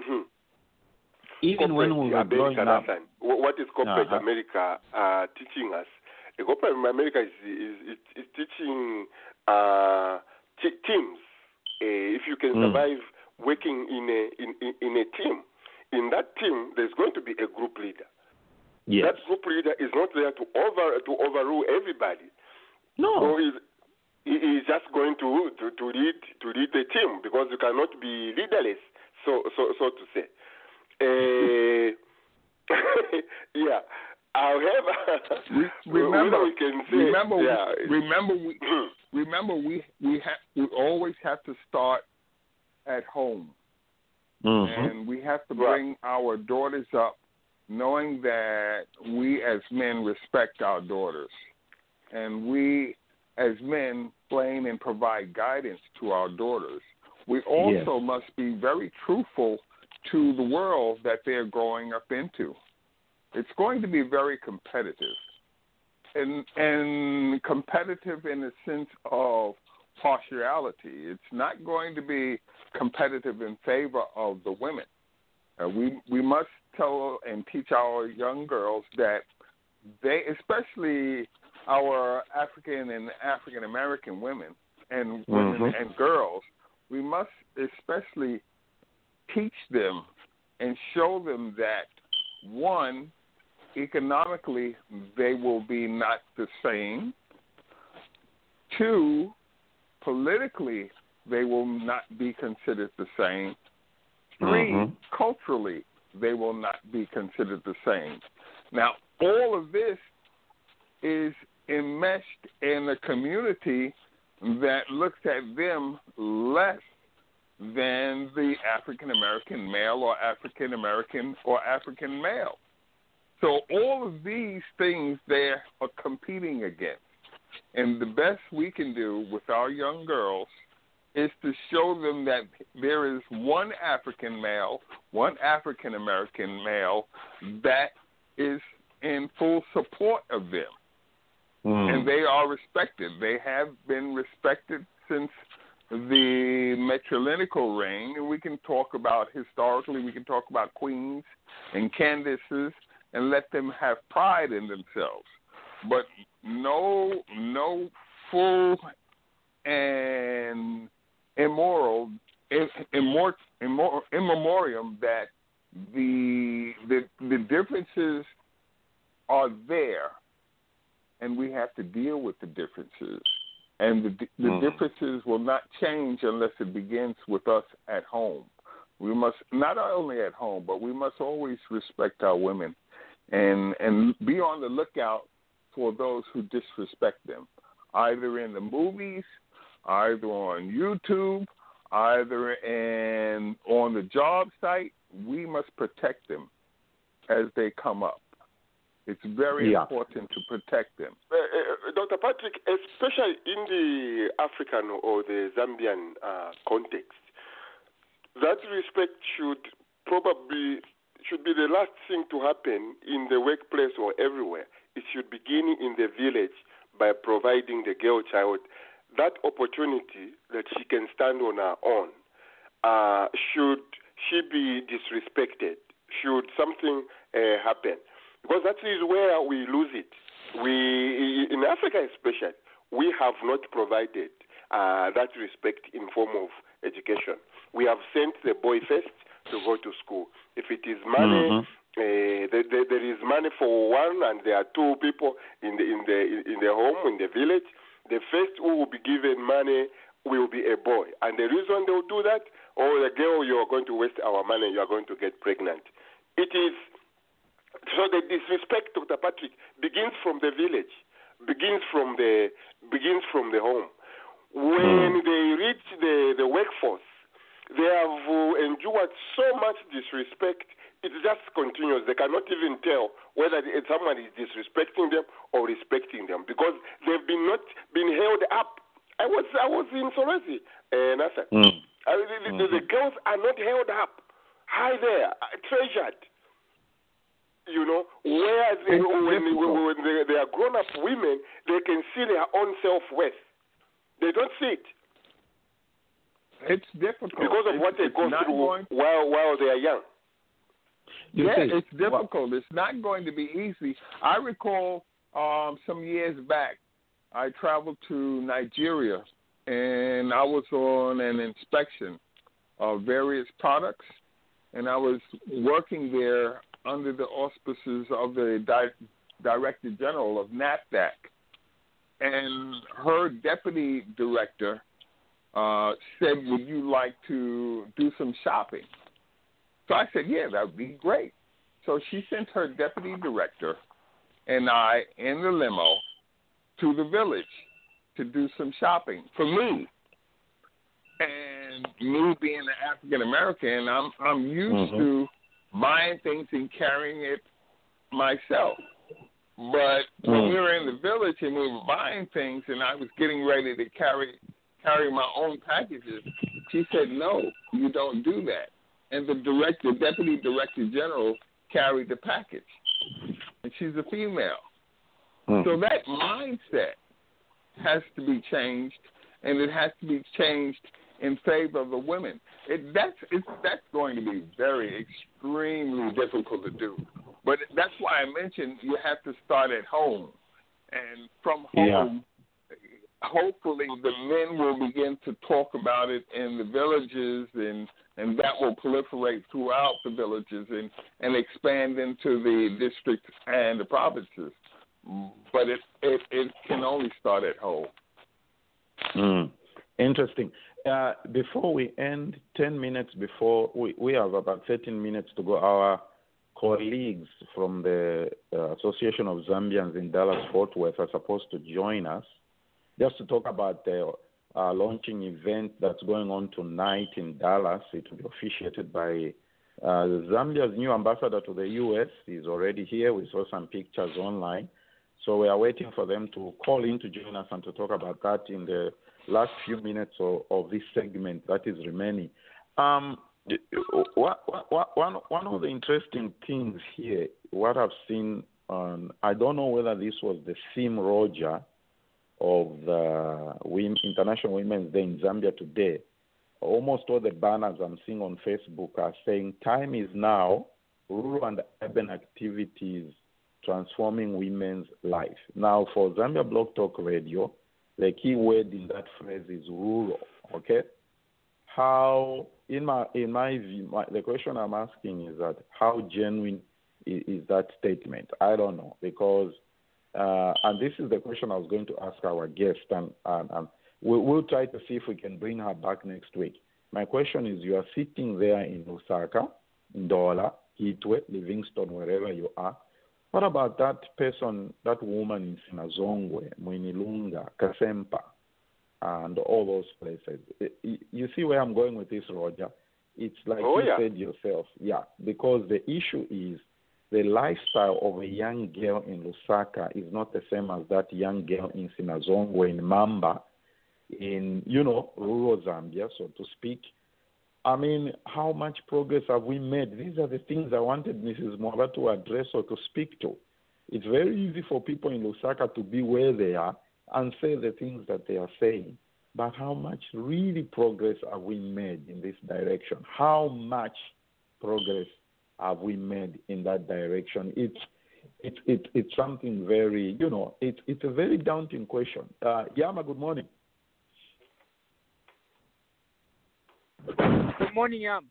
[SPEAKER 2] even when we were
[SPEAKER 5] America,
[SPEAKER 2] growing up,
[SPEAKER 5] Nathan, what is corporate
[SPEAKER 2] Uh-huh.
[SPEAKER 5] America uh, teaching us? Uh, corporate America is is, is, is teaching uh, t- teams. Uh, if you can
[SPEAKER 2] Mm.
[SPEAKER 5] survive working in a in, in, in a team, in that team there's going to be a group leader.
[SPEAKER 2] yes,
[SPEAKER 5] That group leader is not there to over to overrule everybody.
[SPEAKER 2] no,
[SPEAKER 5] So he's, he is just going to, to, to lead to lead the team because you cannot be leaderless, so so so to say. Uh, yeah. However,
[SPEAKER 3] remember,
[SPEAKER 5] we can say,
[SPEAKER 3] remember,
[SPEAKER 5] yeah,
[SPEAKER 3] remember, we remember we we have we always have to start at home.
[SPEAKER 2] Mm-hmm.
[SPEAKER 3] And we have to bring our daughters up knowing that we as men respect our daughters. And we as men explain and provide guidance to our daughters. We also
[SPEAKER 2] Yes.
[SPEAKER 3] must be very truthful to the world that they're growing up into. It's going to be very competitive. And, and competitive in the sense of partiality. It's not going to be competitive in favor of the women. Uh, we we must tell and teach our young girls that they, especially our African and African American women and women
[SPEAKER 2] Mm-hmm.
[SPEAKER 3] and girls, we must especially teach them and show them that, one, economically they will be not the same. Two, politically they will not be considered the same. Three,
[SPEAKER 2] Mm-hmm.
[SPEAKER 3] culturally they will not be considered the same. Now, all of this is enmeshed in a community that looks at them less than the African American male or African American or African male. So all of these things they are competing against. And the best we can do with our young girls is to show them that there is one African male, one African American male that is in full support of them.
[SPEAKER 2] Mm.
[SPEAKER 3] And they are respected. They have been respected since the matrilineal reign. And we can talk about, historically, we can talk about queens and candaces and let them have pride in themselves. But no, no full and immoral, immor, immor, immemorium that the, the the differences are there, and we have to deal with the differences. And the, the
[SPEAKER 2] mm.
[SPEAKER 3] differences will not change unless it begins with us at home. We must, not only at home, but we must always respect our women and and be on the lookout for those who disrespect them, either in the movies, either on YouTube, either in, on the job site. We must protect them as they come up. It's very
[SPEAKER 2] yeah.
[SPEAKER 3] important to protect them.
[SPEAKER 5] Uh, uh, Doctor Patrick, especially in the African or the Zambian uh, context, that respect should probably should be the last thing to happen in the workplace or everywhere. It should begin in the village by providing the girl child that opportunity that she can stand on her own. Uh, should she be disrespected? Should something uh, happen? Because that is where we lose it. We, in Africa especially, we have not provided uh, that respect in form of education. We have sent the boy first to go to school. If it is money,
[SPEAKER 2] mm-hmm.
[SPEAKER 5] uh, there, there, there is money for one, and there are two people in the in the in the home in the village. The first who will be given money will be a boy, and the reason they will do that, oh, the girl, you are going to waste our money, you are going to get pregnant. It is. So the disrespect, Doctor Patrick, begins from the village, begins from the begins from the home. When mm. they reach the, the workforce, they have uh, endured so much disrespect. It just continues. They cannot even tell whether someone is disrespecting them or respecting them because they've been not been held up. I was I was in Solwezi, uh, Nathan.
[SPEAKER 2] Mm.
[SPEAKER 5] I mean, the, the, the girls are not held up, high there, treasured. You know, where they, when, they, when they, they are grown-up women, they can see their own self-worth. They don't see it.
[SPEAKER 3] It's difficult.
[SPEAKER 5] Because of
[SPEAKER 3] it's,
[SPEAKER 5] what they go through going... while, while they are young.
[SPEAKER 3] You yeah, see, it's difficult. Well, it's not going to be easy. I recall um, some years back, I traveled to Nigeria, and I was on an inspection of various products, and I was working there under the auspices of the di- Director General of NAFDAC. And her deputy director uh, said, would you like to do some shopping? So I said, yeah, that would be great. So she sent her deputy director and I in the limo to the village to do some shopping for me. And And me being an African American, I'm I'm used
[SPEAKER 2] Mm-hmm.
[SPEAKER 3] to buying things and carrying it myself. But when
[SPEAKER 2] Mm.
[SPEAKER 3] we were in the village and we were buying things, and I was getting ready to carry carry my own packages, she said, "No, you don't do that." And the director, deputy director general, carried the package, and she's a female.
[SPEAKER 2] Mm.
[SPEAKER 3] So that mindset has to be changed, and it has to be changed in favor of the women. It, that's it's, that's going to be very extremely difficult to do. But that's why I mentioned you have to start at home, and from home,
[SPEAKER 2] Yeah.
[SPEAKER 3] hopefully the men will begin to talk about it in the villages, and and that will proliferate throughout the villages and, and expand into the districts and the provinces. But it, it, it can only start at home.
[SPEAKER 2] Mm. Interesting. Uh, before we end, ten minutes before, we, we have about thirteen minutes to go. Our colleagues from the uh, Association of Zambians in Dallas-Fort Worth are supposed to join us just to talk about the uh, launching event that's going on tonight in Dallas. It will be officiated by uh, Zambia's new ambassador to the U S. He's already here. We saw some pictures online. So we are waiting for them to call in to join us and to talk about that in the last few minutes of, of this segment that is remaining. Um, what, what, one, one of the interesting things here, what I've seen, on, I don't know whether this was the theme, Roger, of the Women, International Women's Day in Zambia today. Almost all the banners I'm seeing on Facebook are saying time is now, rural and urban activities transforming women's life. Now, for Zambia Blog Talk Radio, the key word in that phrase is rural, okay? How, in my in my view, my, the question I'm asking is that how genuine is, is that statement? I don't know, because, uh, and this is the question I was going to ask our guest, and, and, and we'll, we'll try to see if we can bring her back next week. My question is, you are sitting there in Lusaka, Ndola, Kitwe, Livingston, wherever you are. What about that person, that woman in Sinazongwe, Mwinilunga, Kasempa, and all those places? You see where I'm going with this, Roger? It's like
[SPEAKER 5] oh,
[SPEAKER 2] you
[SPEAKER 5] yeah.
[SPEAKER 2] said yourself. Yeah, because the issue is the lifestyle of a young girl in Lusaka is not the same as that young girl in Sinazongwe, in Mamba, in, you know, rural Zambia, so to speak. I mean, how much progress have we made? These are the things I wanted Missus Mwaba to address or to speak to. It's very easy for people in Lusaka to be where they are and say the things that they are saying. But how much really progress have we made in this direction? How much progress have we made in that direction? It's it's it's, it's something very, you know, it's it's a very daunting question. Uh, Yama, good morning.
[SPEAKER 8] Good morning, Yam.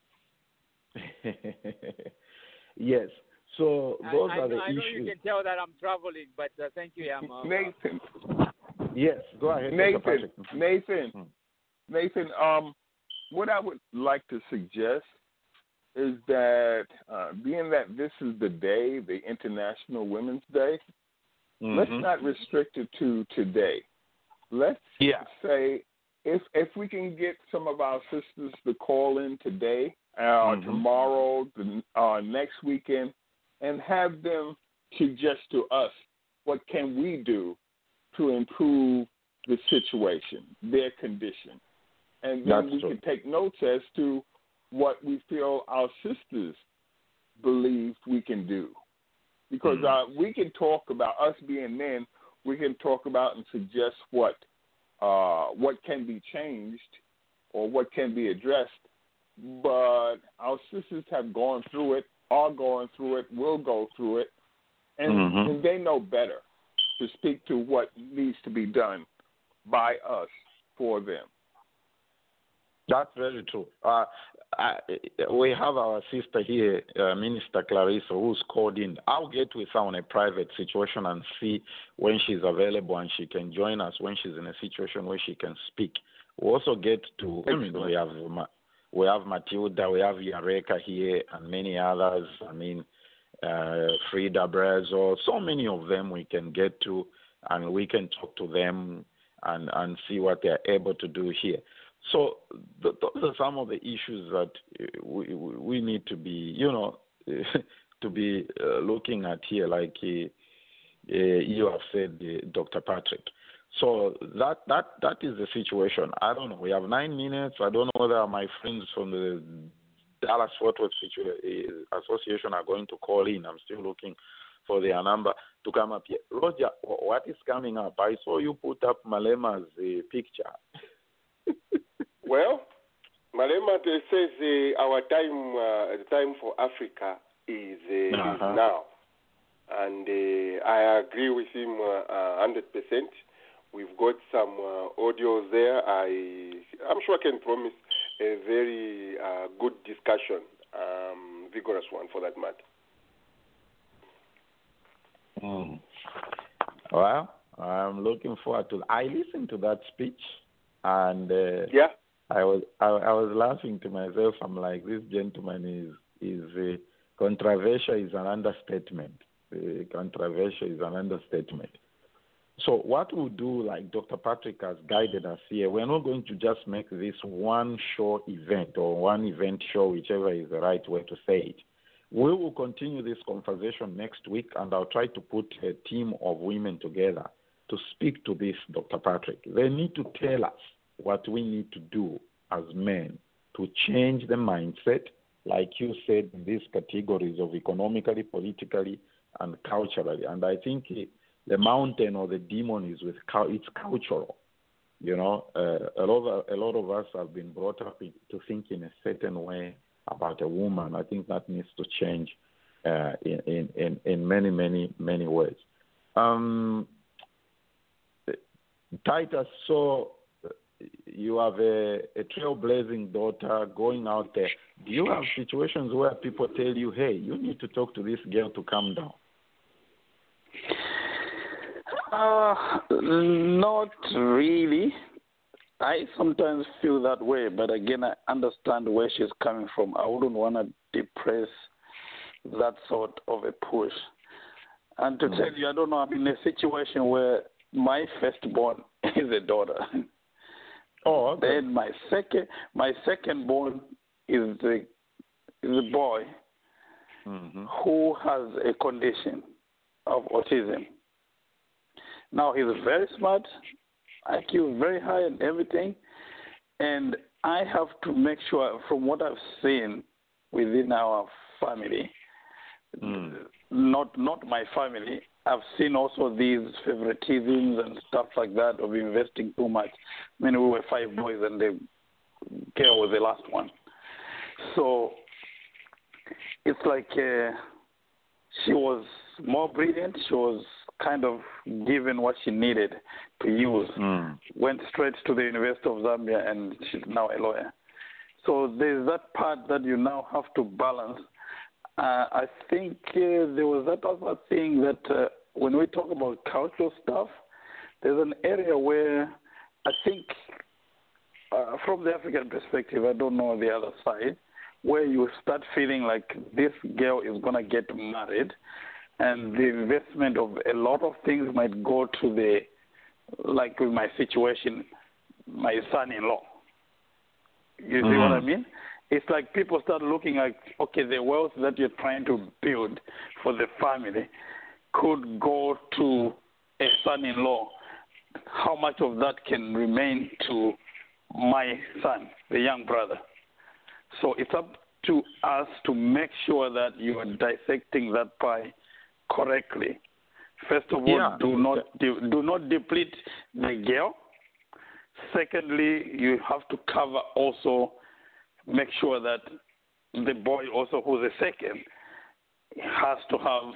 [SPEAKER 2] Yes. So those
[SPEAKER 8] I,
[SPEAKER 2] are
[SPEAKER 8] I,
[SPEAKER 2] the
[SPEAKER 8] I know
[SPEAKER 2] issues.
[SPEAKER 8] you can tell that I'm traveling, but uh, thank you, Yam. Uh,
[SPEAKER 3] Nathan,
[SPEAKER 2] Yes, go ahead.
[SPEAKER 3] Nathan, Nathan,
[SPEAKER 2] Hmm.
[SPEAKER 3] Nathan. Um, what I would like to suggest is that, uh, being that this is the day, the International Women's Day,
[SPEAKER 2] Mm-hmm.
[SPEAKER 3] let's not restrict it to today. Let's
[SPEAKER 2] Yeah.
[SPEAKER 3] say if if we can get some of our sisters to call in today, uh,
[SPEAKER 2] Mhm.
[SPEAKER 3] tomorrow, the, uh, next weekend, and have them suggest to us what can we do to improve the situation, their condition. And then
[SPEAKER 2] That's
[SPEAKER 3] we
[SPEAKER 2] true.
[SPEAKER 3] can take notes as to what we feel our sisters believe we can do. Because
[SPEAKER 2] Mhm.
[SPEAKER 3] uh, we can talk about, us being men, we can talk about and suggest what uh, what can be changed or what can be addressed. But our sisters have gone through it, are going through it, will go through it, and,
[SPEAKER 2] Mhm.
[SPEAKER 3] and they know better to speak to what needs to be done by us for them.
[SPEAKER 2] That's very true. Uh, I, we have our sister here, uh, Minister Clarissa, who's called in. I'll get with her on a private situation and see when she's available and she can join us when she's in a situation where she can speak. We also get to, I mean, we have we have Matilda, we have Yareka here, and many others. I mean, uh, Frida Brazo, so many of them we can get to, and we can talk to them and, and see what they're able to do here. So th- those are some of the issues that uh, we, we we need to be, you know, to be uh, looking at here, like uh, uh, you have said, uh, Doctor Patrick. So that that that is the situation. I don't know. We have nine minutes. I don't know whether my friends from the Dallas Fort Worth Association are going to call in. I'm still looking for their number to come up here. Roger, what is coming up? I saw you put up Malema's uh, picture.
[SPEAKER 5] Well, Malema says uh, our time, uh, the time for Africa is, uh, uh-huh. is now, and uh, I agree with him uh, one hundred percent. We've got some uh, audios there. I, I'm sure I can promise a very uh, good discussion, um, vigorous one for that matter.
[SPEAKER 2] Mm. Well, I'm looking forward to. I listened to that speech, and uh,
[SPEAKER 5] yeah,
[SPEAKER 2] I was I, I was laughing to myself. I'm like, this gentleman is is uh, controversial is an understatement. Uh, controversial is an understatement. So what we'll do, like Doctor Patrick has guided us here, we're not going to just make this one show event or one event show, whichever is the right way to say it. We will continue this conversation next week, and I'll try to put a team of women together to speak to this, Doctor Patrick. They need to tell us what we need to do as men to change the mindset, like you said, in these categories of economically, politically, and culturally. And I think the mountain or the demon is with it's cultural. You know, uh, a lot of a lot of us have been brought up in, to think in a certain way about a woman. I think that needs to change uh, in, in, in in many many many ways. Um, Titus, so you have a, a trailblazing daughter going out there. Do you have situations where people tell you, "Hey, you need to talk to this girl to calm down"?
[SPEAKER 6] Uh, not really. I sometimes feel that way, but again, I understand where she's coming from. I wouldn't want to depress that sort of a push. And to mm. tell you, I don't know, I'm in a situation where my firstborn is a daughter.
[SPEAKER 2] Oh, okay.
[SPEAKER 6] Then my second, my secondborn is a, is a boy mm-hmm. who has a condition of autism. Now, he's very smart, I Q very high and everything, and I have to make sure, from what I've seen within our family, mm. not not my family, I've seen also these favoritisms and stuff like that of investing too much. I mean, we were five boys and the girl was the last one. So it's like uh, she was more brilliant, she was kind of given what she needed to use, mm. went straight to the University of Zambia, and she's now a lawyer. So there's that part that you now have to balance. Uh, I think uh, there was that other thing that uh, when we talk about cultural stuff, there's an area where I think uh, from the African perspective, I don't know the other side, where you start feeling like this girl is going to get married, and the investment of a lot of things might go to the, like with my situation, my son-in-law. You see mm-hmm. what I mean? It's like people start looking at, okay, the wealth that you're trying to build for the family could go to a son-in-law. How much of that can remain to my son, the young brother? So it's up to us to make sure that you are dissecting that pie correctly. First of all, yeah. do not de- do not deplete the girl. Secondly, you have to cover also, make sure that the boy also who's a second has to have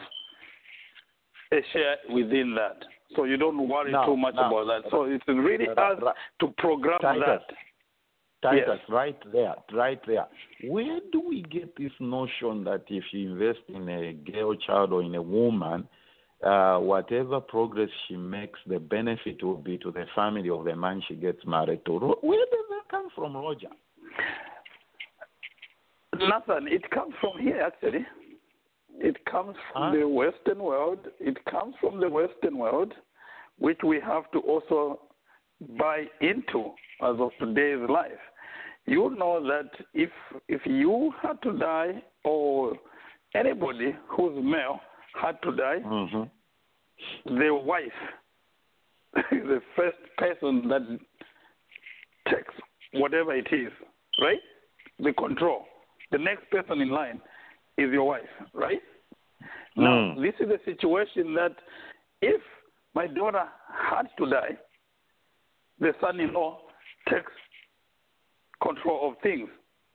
[SPEAKER 6] a share within that. So you don't worry no, too much no. about that. So it's really uh, us right. to program Titus, that.
[SPEAKER 2] Titus,
[SPEAKER 6] yes.
[SPEAKER 2] right there, right there. Where do we get this notion that if you invest in a girl child or in a woman, uh, whatever progress she makes, the benefit will be to the family of the man she gets married to? Where does that come from, Roger?
[SPEAKER 6] Nothing. It comes from here, actually. It comes from huh? the Western world. It comes from the Western world, which we have to also buy into as of today's life. You know that if if you had to die or anybody who's male had to die,
[SPEAKER 2] Mm-hmm.
[SPEAKER 6] the wife is the first person that takes whatever it is, right? The control. The next person in line is your wife, right? Now,
[SPEAKER 2] Mm.
[SPEAKER 6] this is a situation that if my daughter had to die, the son-in-law takes control of things.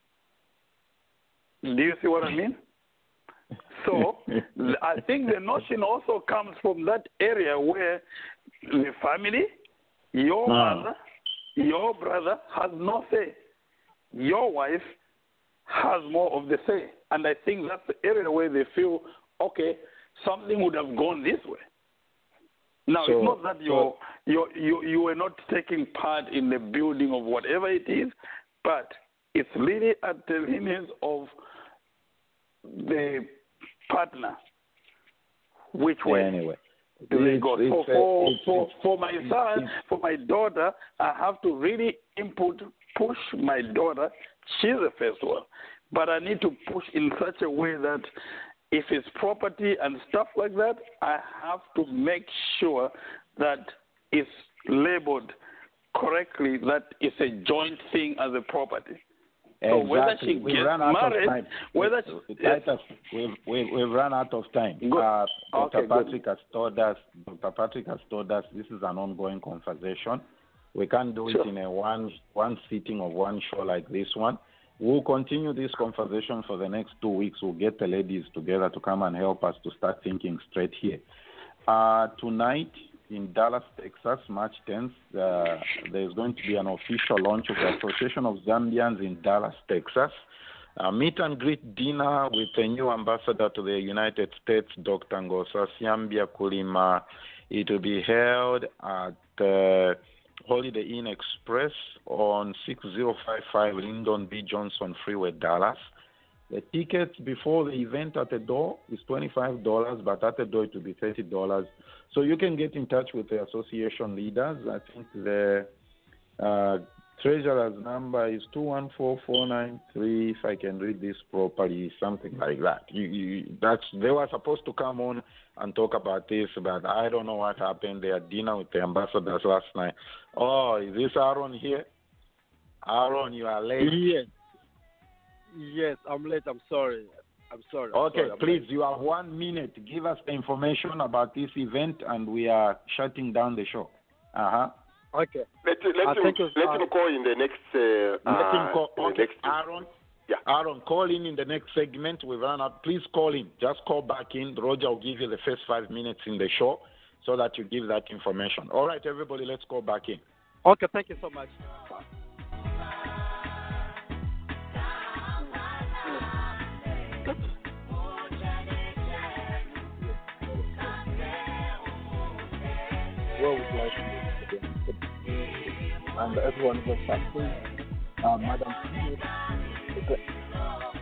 [SPEAKER 6] Do you see what I mean? So I think the notion also comes from that area where the family, your
[SPEAKER 2] Ah.
[SPEAKER 6] mother, your brother has no say. Your wife has more of the say. And I think that's the area where they feel, okay, something would have gone this way. Now,
[SPEAKER 2] So-
[SPEAKER 6] it's not that you're, you're, you you were not taking part in the building of whatever it is, but it's really at the lineage of the partner. Which way
[SPEAKER 2] Anyway.
[SPEAKER 6] do they
[SPEAKER 2] It's-
[SPEAKER 6] go?
[SPEAKER 2] it's
[SPEAKER 6] So
[SPEAKER 2] a-
[SPEAKER 6] for,
[SPEAKER 2] it's-
[SPEAKER 6] for,
[SPEAKER 2] it's-
[SPEAKER 6] for my son,
[SPEAKER 2] it's-
[SPEAKER 6] for my daughter, I have to really input, push my daughter. She's the first one. But I need to push in such a way that if it's property and stuff like that, I have to make sure that it's labeled correctly, that it's a joint thing as a property. So whether she
[SPEAKER 2] Exactly. We
[SPEAKER 6] gets
[SPEAKER 2] ran out of
[SPEAKER 6] married,
[SPEAKER 2] time.
[SPEAKER 6] whether
[SPEAKER 2] We-
[SPEAKER 6] she,
[SPEAKER 2] Titus, we've, we've, we've run out of time.
[SPEAKER 6] Good.
[SPEAKER 2] Uh, Doctor
[SPEAKER 6] Okay, good.
[SPEAKER 2] Patrick has told us. Doctor Patrick has told us this is an ongoing conversation. We can't do
[SPEAKER 6] Sure.
[SPEAKER 2] it in a one one sitting of one show like this one. We'll continue this conversation for the next two weeks. We'll get the ladies together to come and help us to start thinking straight here. Uh, tonight in Dallas, Texas, March tenth, uh, there's going to be an official launch of the Association of Zambians in Dallas, Texas. A meet and greet dinner with the new ambassador to the United States, Doctor Ngosa Siambia Kulima. It will be held at uh, Holiday Inn Express on six zero five five Lyndon B. Johnson Freeway, Dallas. The tickets before the event at the door is twenty-five dollars, but at the door it will be thirty dollars. So you can get in touch with the association leaders. I think the uh, treasurer's number is two one four four nine three, if I can read this properly, something like that. You, you, that's, they were supposed to come on and talk about this, but I don't know what happened. They had dinner with the ambassadors last night. Oh, is this Aaron here? Aaron, you are late.
[SPEAKER 9] Yes. Yes, I'm late. I'm sorry. I'm sorry. I'm
[SPEAKER 2] Okay,
[SPEAKER 9] sorry. I'm
[SPEAKER 2] please,
[SPEAKER 9] late.
[SPEAKER 2] you have one minute. Give us the information about this event, and we are shutting down the show. Uh-huh.
[SPEAKER 9] Okay.
[SPEAKER 5] Let, let,
[SPEAKER 9] Uh,
[SPEAKER 5] him,
[SPEAKER 9] thank you,
[SPEAKER 5] let
[SPEAKER 9] uh,
[SPEAKER 5] him call in the next. Uh,
[SPEAKER 2] Let him
[SPEAKER 5] uh,
[SPEAKER 2] call.
[SPEAKER 5] the
[SPEAKER 2] Okay,
[SPEAKER 5] next
[SPEAKER 2] Aaron.
[SPEAKER 5] Yeah.
[SPEAKER 2] Aaron, call in in the next segment. We run out. Please call in. Just call back in. Roger will give you the first five minutes in the show so that you give that information. All right, everybody, let's call back in.
[SPEAKER 9] Okay, thank you so much.
[SPEAKER 10] Well, would like to and everyone was happy. Uh, Madam Smith,